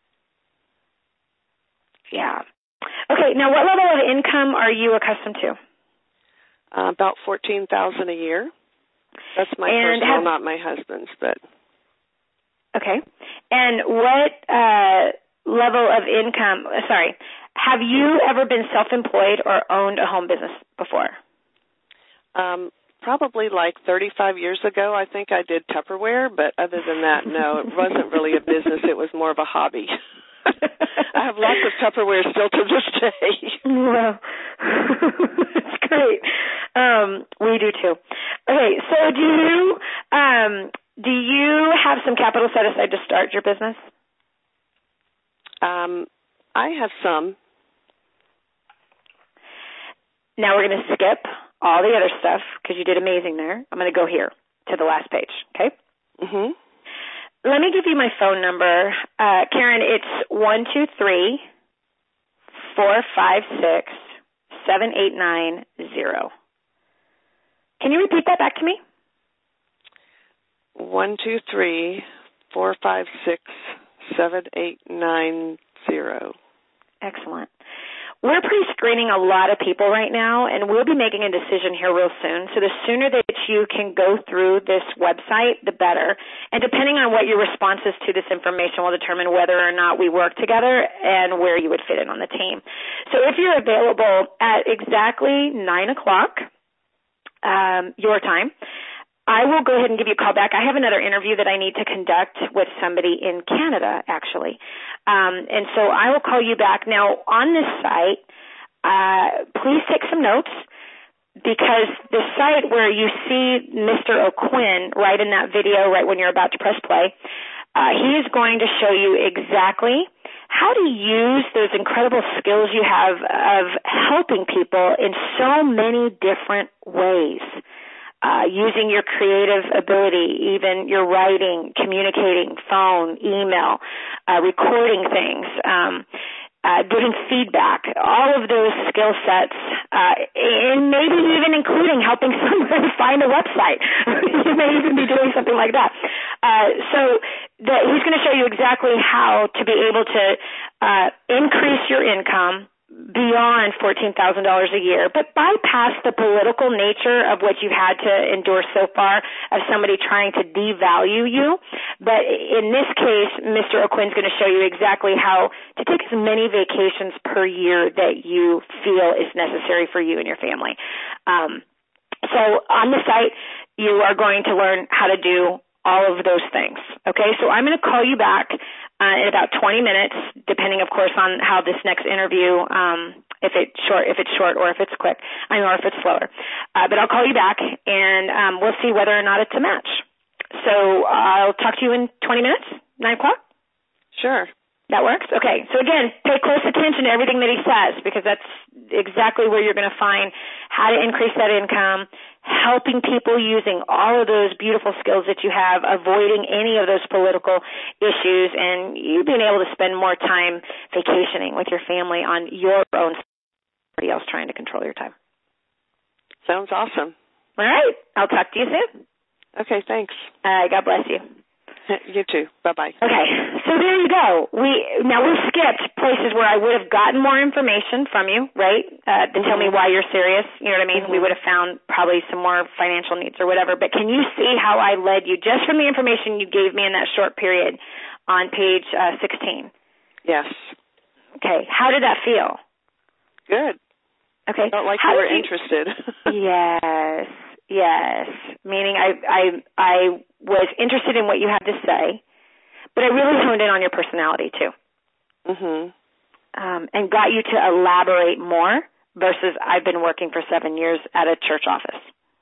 Yeah. Okay. Now, what level of income are you accustomed to? About $14,000 a year. That's my personal, not my husband's, but. Okay. And what level of income, have you ever been self-employed or owned a home business before? Probably like 35 years ago, I think I did Tupperware, but other than that, no, it wasn't really a business. It was more of a hobby. I have lots of Tupperware still to this day. Well, that's great. We do too. Okay, so do you have some capital set aside to start your business? I have some. Now we're going to skip all the other stuff because you did amazing there. I'm going to go here to the last page, okay? Mm-hmm. Let me give you my phone number. Karen, it's 1-2-3-456-7890. Can you repeat that back to me? 1-2-3-456-7890. Excellent. We're pre-screening a lot of people right now, and we'll be making a decision here real soon. So the sooner that you can go through this website, the better. And depending on what your responses to this information will determine whether or not we work together and where you would fit in on the team. So if you're available at exactly 9 o'clock your time, I will go ahead and give you a call back. I have another interview that I need to conduct with somebody in Canada, actually. And so I will call you back. Now, on this site, please take some notes because the site where you see Mr. O'Quinn right in that video, right when you're about to press play, he is going to show you exactly how to use those incredible skills you have of helping people in so many different ways. Using your creative ability, even your writing, communicating, phone, email, recording things, giving feedback, all of those skill sets, and maybe even including helping someone find a website. You may even be doing something like that. So he's going to show you exactly how to be able to increase your income beyond $14,000 a year, but bypass the political nature of what you've had to endure so far of somebody trying to devalue you. But in this case, Mr. O'Quinn's going to show you exactly how to take as many vacations per year that you feel is necessary for you and your family. So on the site, you are going to learn how to do all of those things. Okay, so I'm going to call you back in about 20 minutes, depending, of course, on how this next interview, if it's short or if it's quick, or if it's slower. But I'll call you back, and we'll see whether or not it's a match. So I'll talk to you in 20 minutes, 9 o'clock? Sure. That works? Okay. So again, pay close attention to everything that he says because that's exactly where you're going to find how to increase that income, helping people using all of those beautiful skills that you have, avoiding any of those political issues, and you being able to spend more time vacationing with your family on your own, somebody else trying to control your time. Sounds awesome. All right. I'll talk to you soon. Okay, thanks. God bless you. You too. Bye-bye. Okay, so there you go. We skipped places where I would have gotten more information from you, right, to tell me why you're serious. You know what I mean? Mm-hmm. We would have found probably some more financial needs or whatever. But can you see how I led you just from the information you gave me in that short period on page 16? Yes. Okay, how did that feel? Good. Okay. Felt like you were interested. Yes. Meaning I was interested in what you had to say, but I really honed in on your personality too. Mhm. And got you to elaborate more versus I've been working for 7 years at a church office.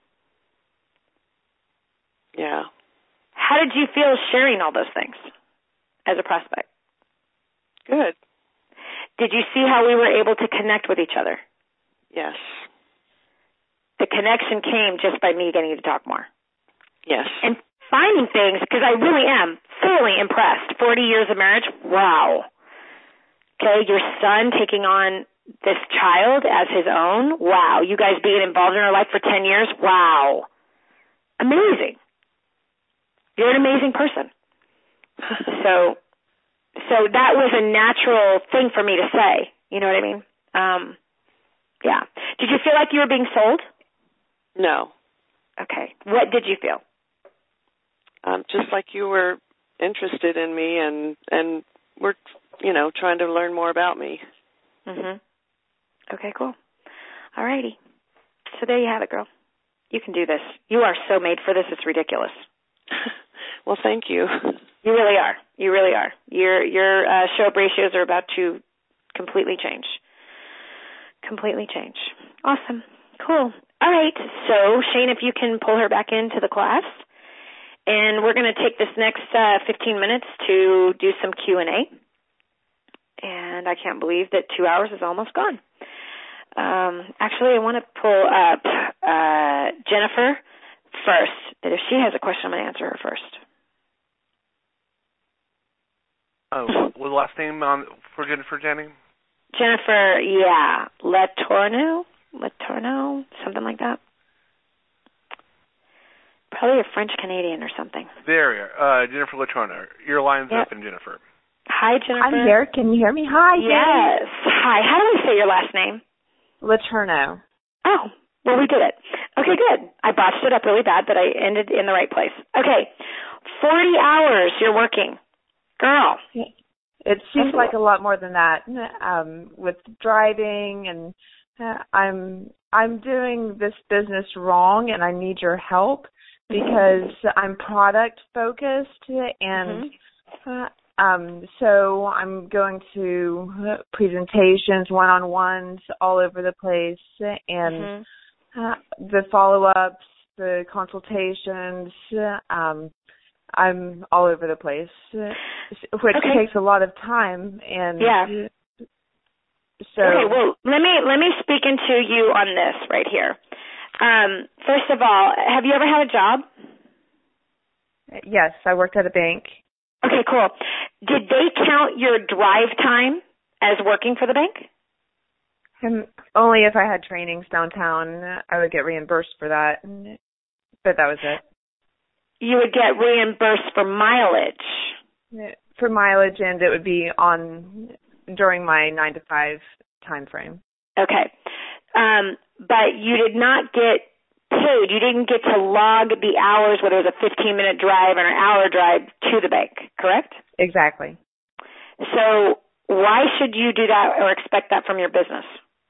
Yeah. How did you feel sharing all those things as a prospect? Good. Did you see how we were able to connect with each other? Yes. The connection came just by me getting you to talk more. Yes. And finding things, because I really am thoroughly impressed. 40 years of marriage, wow. Okay, your son taking on this child as his own, wow. You guys being involved in her life for 10 years, wow. Amazing. You're an amazing person. So that was a natural thing for me to say. You know what I mean? Yeah. Did you feel like you were being sold? No. Okay. What did you feel? Just like you were interested in me and were, trying to learn more about me. Mhm. Okay, cool. All righty. So there you have it, girl. You can do this. You are so made for this, it's ridiculous. Well, thank you. You really are. You really are. Your show-up ratios are about to completely change. Completely change. Awesome. Cool. All right. So, Shane, if you can pull her back into the class. And we're going to take this next 15 minutes to do some Q&A. And I can't believe that 2 hours is almost gone. Actually, I want to pull up Jennifer first. That if she has a question, I'm going to answer her first. Oh, what was the last name for Jennifer, Jenny? Jennifer, yeah. Letourneau, something like that. Probably a French-Canadian or something. There you are. Jennifer Letourneau. Your line's open, Jennifer. Hi, Jennifer. I'm here. Can you hear me? Hi, Yes. Jenny. Hi. How do we say your last name? Letourneau. Oh, well, we did it. Okay, good. I botched it up really bad, but I ended in the right place. Okay. 40 hours you're working. Girl. It seems like a lot more than that. With driving and I'm doing this business wrong and I need your help because I'm product focused and so I'm going to presentations, one-on-ones all over the place and the follow-ups, the consultations, I'm all over the place, which takes a lot of time. And so, okay, well, let me speak into you on this right here. First of all, have you ever had a job? Yes, I worked at a bank. Okay, cool. Did they count your drive time as working for the bank? Only if I had trainings downtown, I would get reimbursed for that, but that was it. You would get reimbursed for mileage. For mileage, and it would be during my 9 to 5 time frame. Okay. But you did not get paid. You didn't get to log the hours, whether it was a 15-minute drive or an hour drive to the bank, correct? Exactly. So why should you do that or expect that from your business?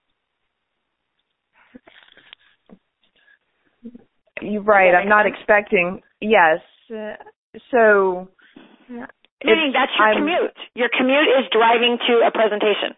You're right. I'm not expecting. Yes. So. Meaning that's your commute. Your commute is driving to a presentation.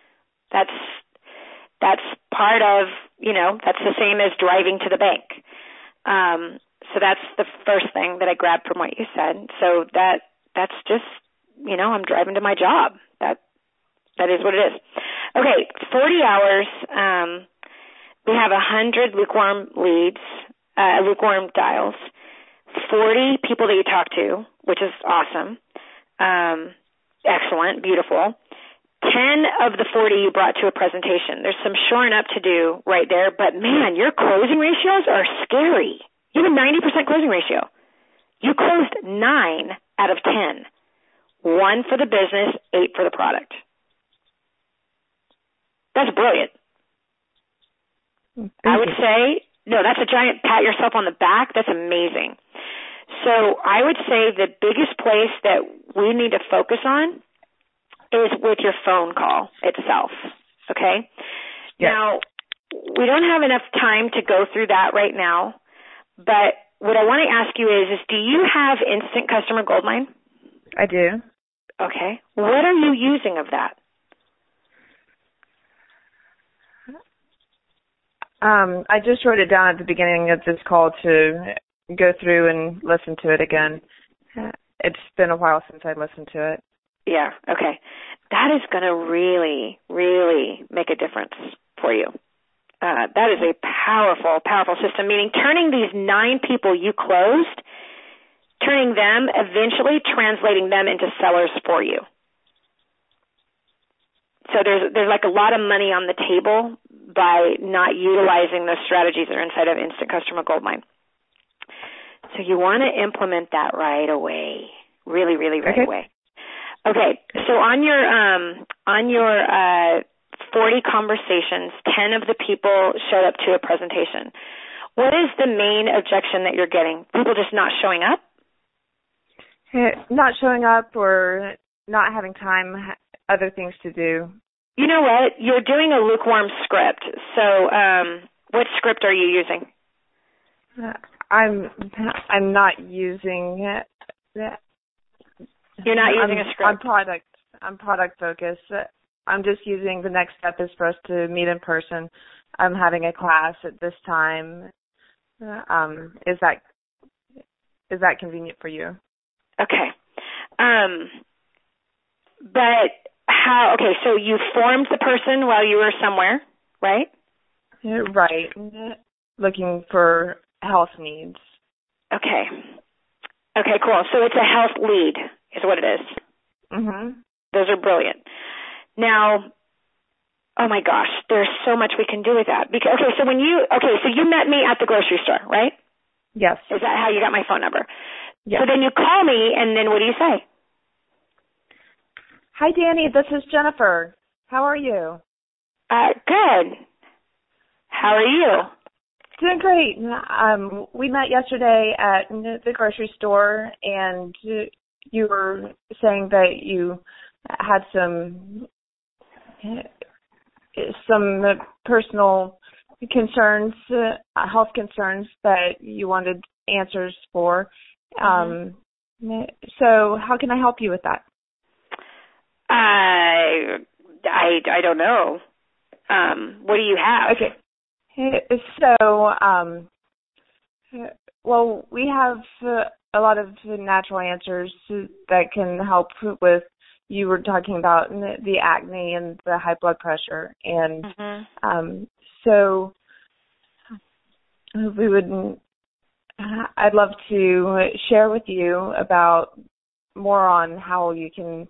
That's part of, that's the same as driving to the bank. So that's the first thing that I grabbed from what you said. So that's just, I'm driving to my job. That is what it is. Okay, 40 hours. We have 100 lukewarm leads. Lukewarm dials, 40 people that you talk to, which is awesome, excellent, beautiful. 10 of the 40 you brought to a presentation. There's some shoring up to do right there, but man, your closing ratios are scary. You have a 90% closing ratio. You closed 9 out of 10. 1 for the business, 8 for the product. That's brilliant. I would say, no, that's a giant pat yourself on the back. That's amazing. So I would say the biggest place that we need to focus on is with your phone call itself, okay? Yes. Now, we don't have enough time to go through that right now, but what I want to ask you is do you have Instant Customer Goldmine? I do. Okay. What are you using of that? I just wrote it down at the beginning of this call to go through and listen to it again. It's been a while since I listened to it. Yeah, okay. That is going to really, really make a difference for you. That is a powerful, powerful system, meaning turning these 9 people you closed, turning them, eventually translating them into sellers for you. So there's like a lot of money on the table by not utilizing those strategies that are inside of Instant Customer Goldmine. So you want to implement that right away, really, really right away. Okay, so on your 40 conversations, 10 of the people showed up to a presentation. What is the main objection that you're getting? People just not showing up? Not showing up or not having time, other things to do. You know what? You're doing a lukewarm script. So, what script are you using? I'm not using it. You're not using a script? I'm product focused. I'm just using the next step is for us to meet in person. I'm having a class at this time. Is that convenient for you? Okay. But how, okay, so you formed the person while you were somewhere, right? Right. Looking for health needs. Okay. Okay, cool. So it's a health lead is what it is. Mhm. Those are brilliant. Now, oh my gosh, there's so much we can do with that. Because, so you met me at the grocery store, right? Yes. Is that how you got my phone number? Yes. So then you call me, and then what do you say? Hi, Danny. This is Jennifer. How are you? Good. How are you? Doing great. We met yesterday at the grocery store, and you were saying that you had some personal concerns, health concerns that you wanted answers for. So how can I help you with that? I don't know. What do you have? Okay. So, well, we have a lot of natural answers that can help with, you were talking about the acne and the high blood pressure. And so I'd love to share with you about more on how we can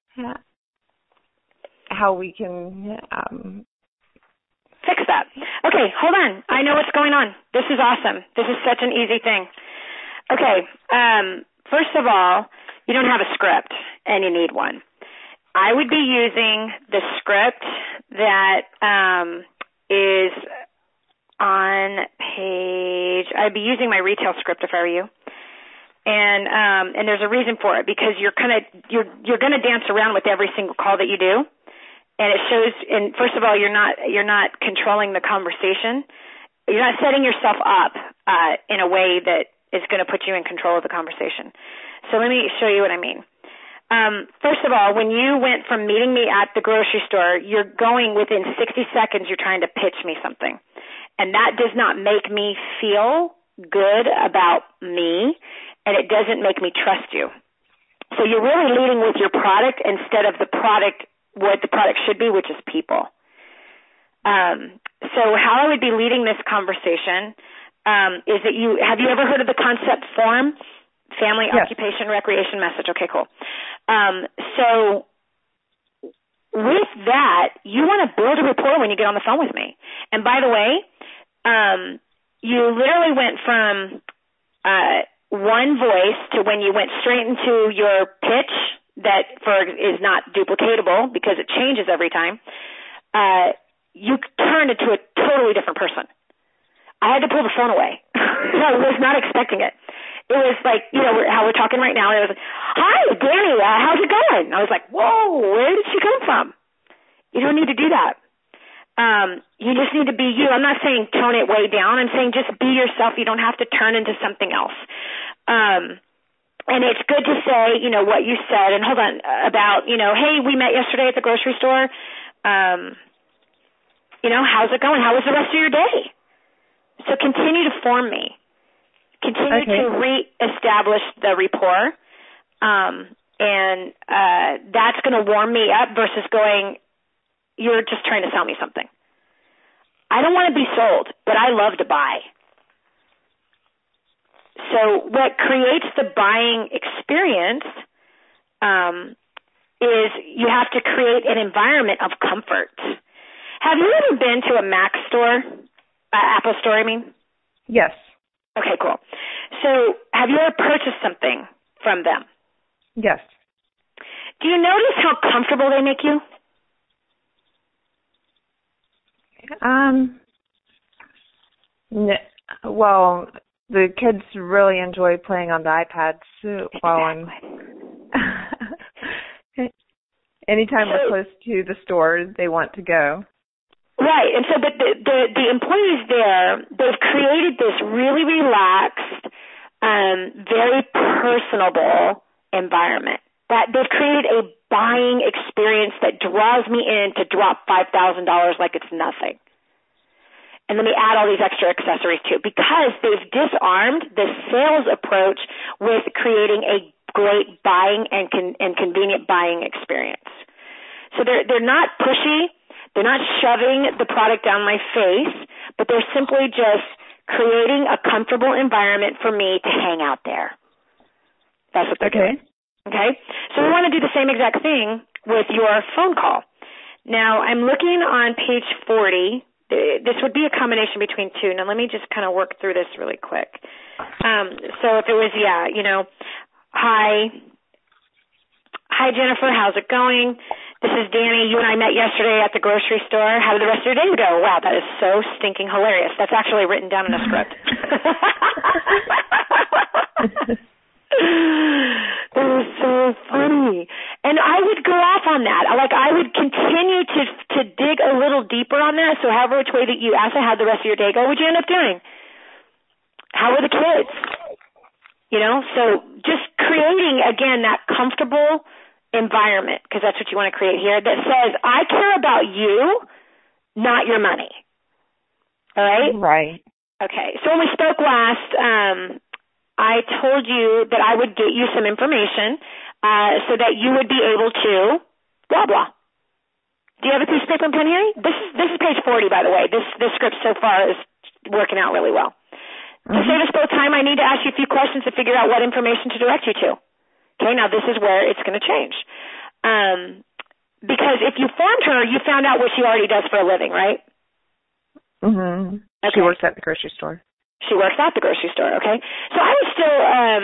fix that. Okay, hold on. I know what's going on. This is awesome. This is such an easy thing. Okay, first of all, you don't have a script, and you need one. I would be using the script that is on page. I'd be using my retail script if I were you. And there's a reason for it, because you're gonna dance around with every single call that you do. And it shows, and first of all, you're not controlling the conversation. You're not setting yourself up in a way that is going to put you in control of the conversation. So let me show you what I mean. First of all, when you went from meeting me at the grocery store, you're going within 60 seconds, you're trying to pitch me something. And that does not make me feel good about me, and it doesn't make me trust you. So you're really leading with your product instead of the product, what the product should be, which is people. So how I would be leading this conversation is that have you ever heard of the concept FORM? Family, yes. Occupation, recreation, message. Okay, cool. So with that, you want to build a rapport when you get on the phone with me. And by the way, you literally went from one voice to when you went straight into your pitch that is not duplicatable because it changes every time, you turned into a totally different person. I had to pull the phone away. I was not expecting it. It was like, how we're talking right now. It was, hi, Danny, how's it going? I was like, whoa, where did she come from? You don't need to do that. You just need to be you. I'm not saying tone it way down. I'm saying just be yourself. You don't have to turn into something else. And it's good to say, what you said, and hold on, about, hey, we met yesterday at the grocery store. How's it going? How was the rest of your day? So continue to form me. Continue to reestablish the rapport. And that's going to warm me up versus going, you're just trying to sell me something. I don't want to be sold, but I love to buy. So what creates the buying experience is you have to create an environment of comfort. Have you ever been to a Mac store, Apple store, I mean? Yes. Okay, cool. So have you ever purchased something from them? Yes. Do you notice how comfortable they make you? Well, the kids really enjoy playing on the iPads while I'm anytime we're close to the store, they want to go. Right, and so, but the employees there, they've created this really relaxed, very personable environment. That they've created a buying experience that draws me in to drop $5,000 like it's nothing. And let me add all these extra accessories too, because they've disarmed the sales approach with creating a great buying and convenient buying experience. So they're not pushy. They're not shoving the product down my face, but they're simply just creating a comfortable environment for me to hang out there. That's what they're doing. Okay? So we want to do the same exact thing with your phone call. Now, I'm looking on page 40. This would be a combination between two. Now, let me just kind of work through this really quick. So if it was, hi, Jennifer, how's it going? This is Danny. You and I met yesterday at the grocery store. How did the rest of your day go? Wow, that is so stinking hilarious. That's actually written down in a script. That was so funny. And I would go off on that. I would continue to dig a little deeper on that. So however which way that you asked how'd the rest of your day go, what'd you end up doing? How were the kids? So just creating, again, that comfortable environment, because that's what you want to create here, that says, I care about you, not your money. All right? Right. Okay. So when we spoke last, I told you that I would get you some information so that you would be able to blah, blah. Do you have a piece of paper and pen here? This is page 40, by the way. This script so far is working out really well. To save us both time, I need to ask you a few questions to figure out what information to direct you to. Okay, now this is where it's going to change. Because if you formed her, you found out what she already does for a living, right? Mm-hmm. Okay. She works at the grocery store. She works at the grocery store, okay? So I would still,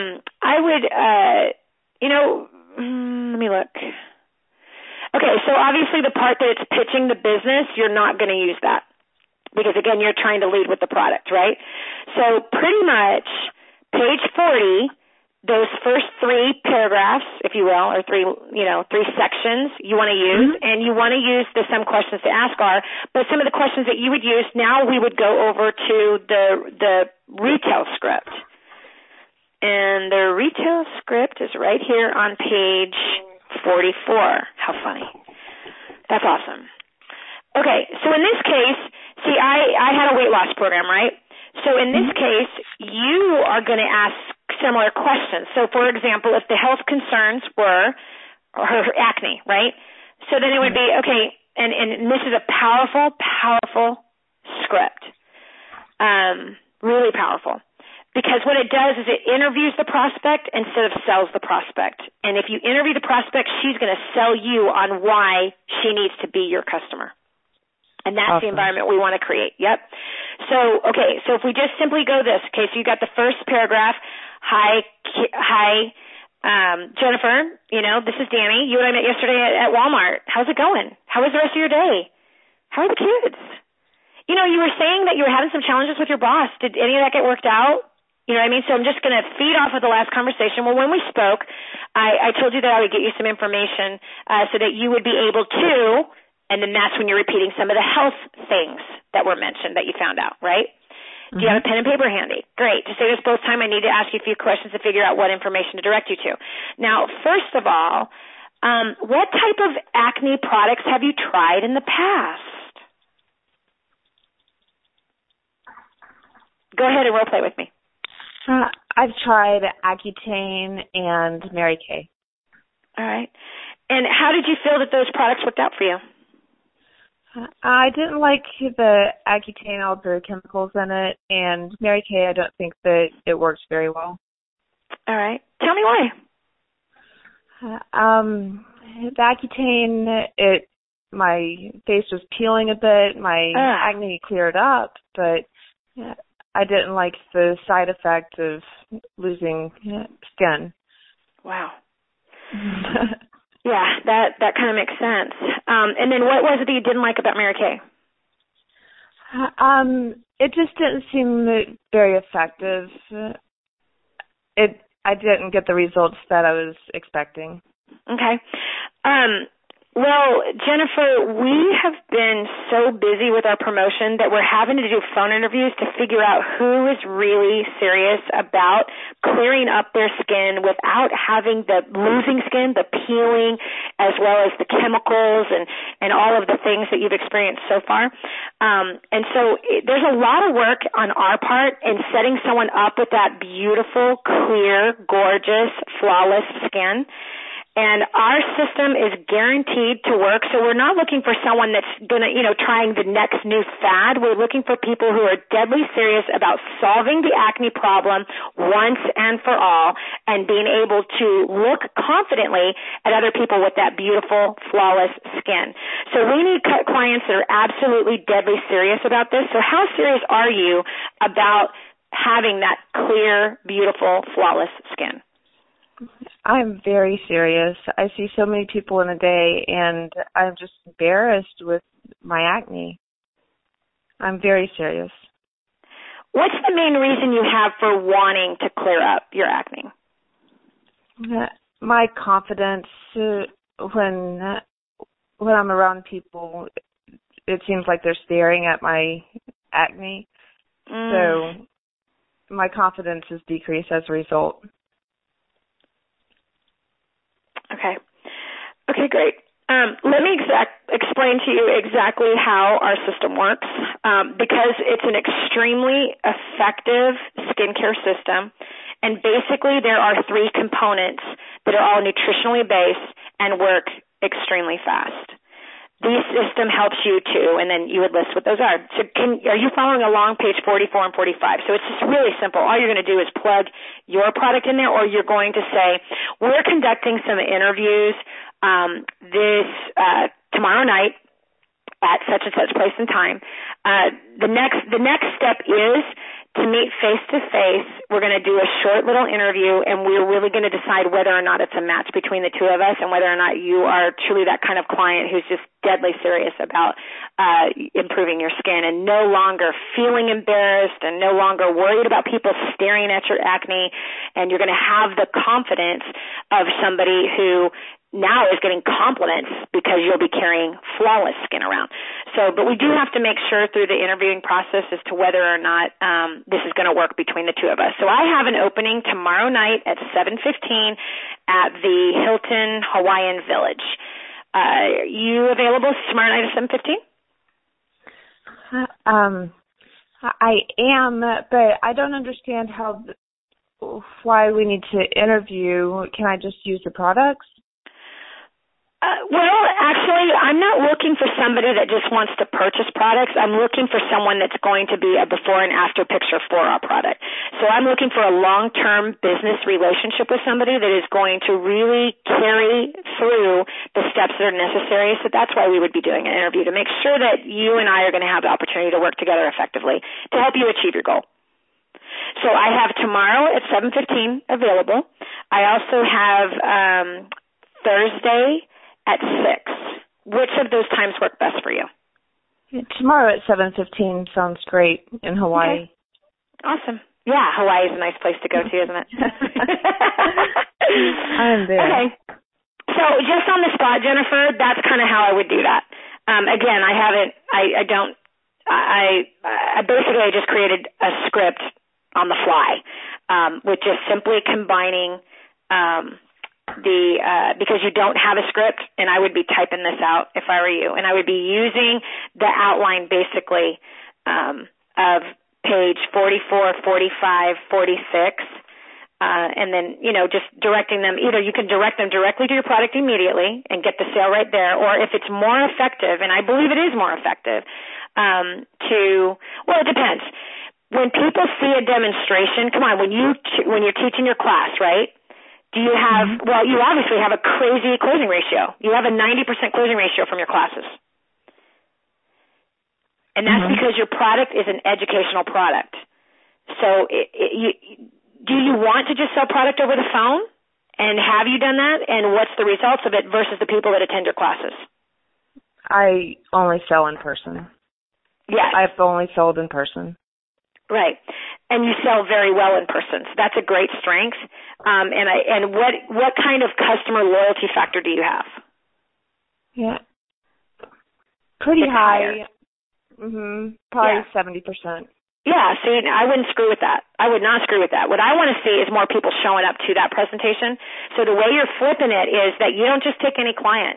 let me look. Okay, so obviously the part that it's pitching the business, you're not going to use that. Because, again, you're trying to lead with the product, right? So pretty much page 40, those first three paragraphs, if you will, or three sections you want to use, and you want to use the some questions to ask are, but some of the questions that you would use, now we would go over to the retail script. And the retail script is right here on page 44. How funny. That's awesome. Okay, so in this case, see, I had a weight loss program, right? So in this case, you are going to ask similar questions. So, for example, if the health concerns were her acne, right? So then it would be, okay, and this is a powerful, powerful script, really powerful. Because what it does is it interviews the prospect instead of sells the prospect. And if you interview the prospect, she's going to sell you on why she needs to be your customer. And that's awesome. The environment we want to create. Yep. So, okay, so if we just simply go this, okay, so you got the first paragraph. Hi, Jennifer, this is Danny. You and I met yesterday at Walmart. How's it going? How was the rest of your day? How are the kids? You were saying that you were having some challenges with your boss. Did any of that get worked out? You know what I mean? So I'm just going to feed off of the last conversation. Well, when we spoke, I told you that I would get you some information so that you would be able to, and then that's when you're repeating some of the health things that were mentioned that you found out, right? Do you have a pen and paper handy? Great. To save us both time, I need to ask you a few questions to figure out what information to direct you to. Now, first of all, what type of acne products have you tried in the past? Go ahead and role play with me. I've tried Accutane and Mary Kay. All right. And how did you feel that those products worked out for you? I didn't like the Accutane, all the chemicals in it, and Mary Kay, I don't think that it works very well. All right. Tell me why. The Accutane, my face was peeling a bit, my acne cleared up, but I didn't like the side effect of losing skin. Wow. Yeah, that kind of makes sense. And then what was it that you didn't like about Mary Kay? It just didn't seem very effective. I didn't get the results that I was expecting. Okay. Well, Jennifer, we have been so busy with our promotion that we're having to do phone interviews to figure out who is really serious about clearing up their skin without having the losing skin, the peeling, as well as the chemicals and all of the things that you've experienced so far. And so there's a lot of work on our part in setting someone up with that beautiful, clear, gorgeous, flawless skin. And our system is guaranteed to work, so we're not looking for someone that's gonna, trying the next new fad. We're looking for people who are deadly serious about solving the acne problem once and for all and being able to look confidently at other people with that beautiful, flawless skin. So we need clients that are absolutely deadly serious about this. So how serious are you about having that clear, beautiful, flawless skin? I'm very serious. I see so many people in a day, and I'm just embarrassed with my acne. I'm very serious. What's the main reason you have for wanting to clear up your acne? My confidence. When I'm around people, it seems like they're staring at my acne. So my confidence is decreased as a result. Okay, great. Let me explain to you exactly how our system works, because it's an extremely effective skincare system, and basically there are 3 components that are all nutritionally based and work extremely fast. The system helps you too, and then you would list what those are. So are you following along page 44 and 45? So it's just really simple. All you're going to do is plug your product in there, or you're going to say, we're conducting some interviews tomorrow night at such and such place and time. The next step is to meet face-to-face. We're going to do a short little interview, and we're really going to decide whether or not it's a match between the two of us and whether or not you are truly that kind of client who's just deadly serious about improving your skin and no longer feeling embarrassed and no longer worried about people staring at your acne, and you're going to have the confidence of somebody who now is getting compliments because you'll be carrying flawless skin around. So, but we do have to make sure through the interviewing process as to whether or not this is going to work between the two of us. So I have an opening tomorrow night at 7:15 at the Hilton Hawaiian Village. You available tomorrow night at 7:15? I am, but I don't understand why we need to interview. Can I just use the products? Well, actually, I'm not looking for somebody that just wants to purchase products. I'm looking for someone that's going to be a before and after picture for our product. So I'm looking for a long-term business relationship with somebody that is going to really carry through the steps that are necessary. So that's why we would be doing an interview, to make sure that you and I are going to have the opportunity to work together effectively to help you achieve your goal. So I have tomorrow at 7:15 available. I also have Thursday at 6. Which of those times work best for you? Tomorrow at 7:15 sounds great in Hawaii. Okay. Awesome. Yeah, Hawaii is a nice place to go to, isn't it? I'm there. Okay. So just on the spot, Jennifer, that's kind of how I would do that. Again, I basically just created a script on the fly, with just simply combining, because you don't have a script, and I would be typing this out if I were you, and I would be using the outline basically of page 44, 45, 46, and then, just directing them. Either you can direct them directly to your product immediately and get the sale right there, or if it's more effective, and I believe it is more effective, it depends. When people see a demonstration, come on, when you're teaching your class, right? Do you have, well, you obviously have a crazy closing ratio. You have a 90% closing ratio from your classes. And that's because your product is an educational product. So do you want to just sell product over the phone? And have you done that? And what's the results of it versus the people that attend your classes? I only sell in person. Yes. I've only sold in person. Right. And you sell very well in person. So that's a great strength. And what kind of customer loyalty factor do you have? Yeah. Pretty high. Probably 70%. Yeah, see, I wouldn't screw with that. I would not screw with that. What I want to see is more people showing up to that presentation. So the way you're flipping it is that you don't just take any client.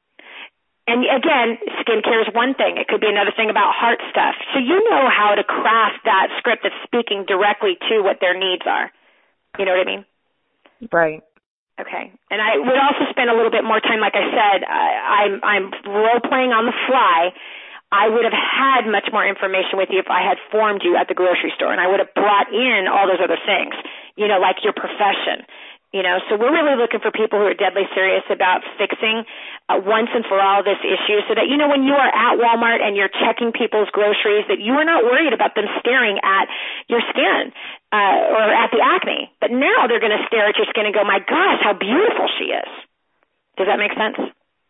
And again, skincare is one thing. It could be another thing about heart stuff. So you know how to craft that script that's speaking directly to what their needs are. You know what I mean? Right. Okay. And I would also spend a little bit more time, like I said, I'm role-playing on the fly. I would have had much more information with you if I had formed you at the grocery store, and I would have brought in all those other things, you know, like your profession, you know. So we're really looking for people who are deadly serious about fixing once and for all this issue so that, you know, when you are at Walmart and you're checking people's groceries, that you are not worried about them staring at your skin or at the acne. But now they're going to stare at your skin and go, my gosh, how beautiful she is. Does that make sense?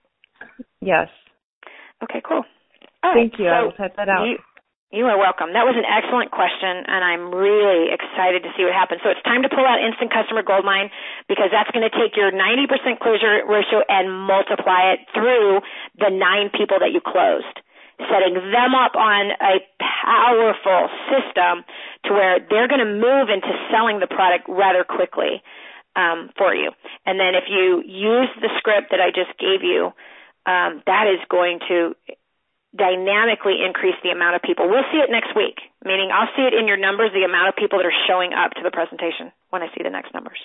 Yes. Okay, cool. Thank you. So I will type that out. You are welcome. That was an excellent question, and I'm really excited to see what happens. So it's time to pull out Instant Customer Goldmine because that's going to take your 90% closure ratio and multiply it through the 9 people that you closed, setting them up on a powerful system to where they're going to move into selling the product rather quickly for you. And then if you use the script that I just gave you, that is going to dynamically increase the amount of people. We'll see it next week, meaning I'll see it in your numbers, the amount of people that are showing up to the presentation when I see the next numbers.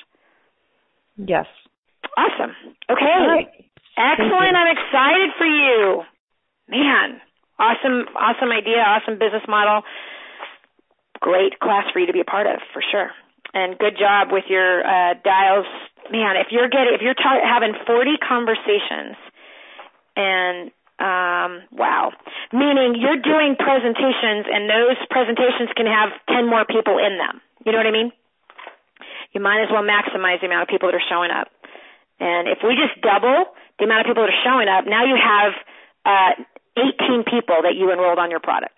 Yes. Awesome. Okay. All right. Excellent. I'm excited for you. Man, awesome idea, awesome business model. Great class for you to be a part of, for sure. And good job with your dials. Man, if you're having 40 conversations and wow. Meaning you're doing presentations and those presentations can have 10 more people in them. You know what I mean? You might as well maximize the amount of people that are showing up. And if we just double the amount of people that are showing up, now you have 18 people that you enrolled on your product.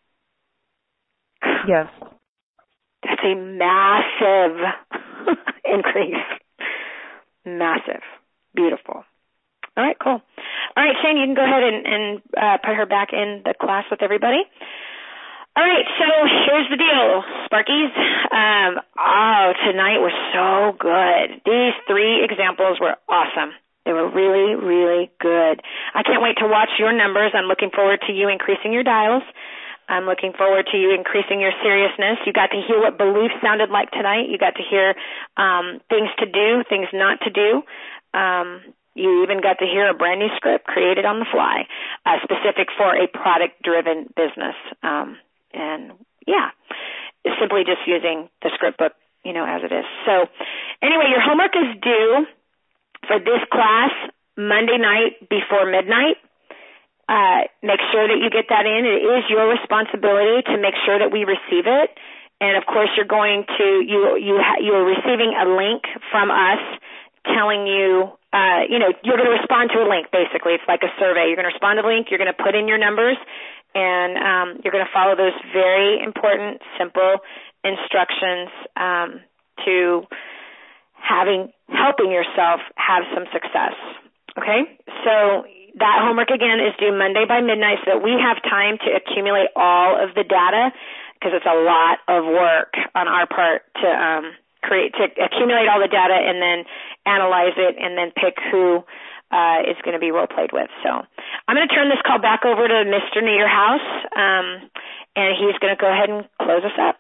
Yes. That's a massive increase. Massive. Beautiful. All right, cool. All right, Shane, you can go ahead and put her back in the class with everybody. All right, so here's the deal, Sparkies. Tonight was so good. These 3 examples were awesome. They were really, really good. I can't wait to watch your numbers. I'm looking forward to you increasing your dials. I'm looking forward to you increasing your seriousness. You got to hear what belief sounded like tonight. You got to hear things to do, things not to do. You even got to hear a brand new script created on the fly, specific for a product-driven business. And yeah, it's simply just using the script book, you know, as it is. So anyway, your homework is due for this class Monday night before midnight. Make sure that you get that in. It is your responsibility to make sure that we receive it. And of course, you're going to, you're receiving a link from us telling you, you're going to respond to a link, basically. It's like a survey. You're going to respond to the link. You're going to put in your numbers, and you're going to follow those very important, simple instructions to helping yourself have some success. Okay? So that homework, again, is due Monday by midnight so that we have time to accumulate all of the data because it's a lot of work on our part to accumulate all the data and then analyze it and then pick who is going to be role played with. So I'm going to turn this call back over to Mr. Niederhaus, and he's going to go ahead and close us up.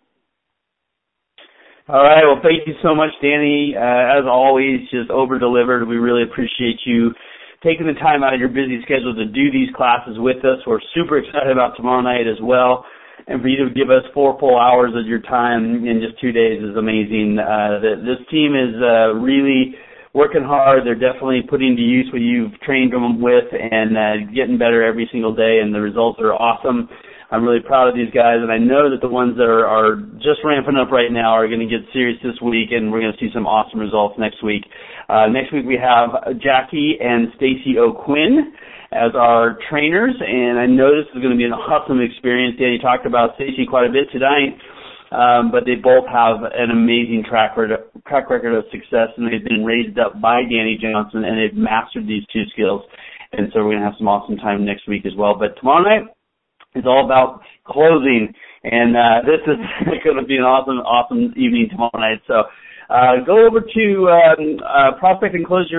All right. Well, thank you so much, Danny. As always, just over-delivered. We really appreciate you taking the time out of your busy schedule to do these classes with us. We're super excited about tomorrow night as well. And for you to give us 4 full hours of your time in just 2 days is amazing. This team is really working hard. They're definitely putting to use what you've trained them with and getting better every single day, and the results are awesome. I'm really proud of these guys, and I know that the ones that are just ramping up right now are going to get serious this week, and we're going to see some awesome results next week. Next week we have Jackie and Stacy O'Quinn as our trainers, and I know this is going to be an awesome experience. Danny talked about Stacy quite a bit tonight, but they both have an amazing track record of success, and they've been raised up by Danny Johnson, and they've mastered these 2 skills. And so we're going to have some awesome time next week as well. But tomorrow night is all about closing. And this is going to be an awesome evening tomorrow night. So go over to Prospect and Close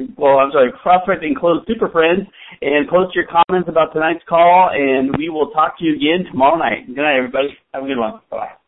Super Friends and post your comments about tonight's call, and we will talk to you again tomorrow night. Good night, everybody. Have a good one. Bye-bye.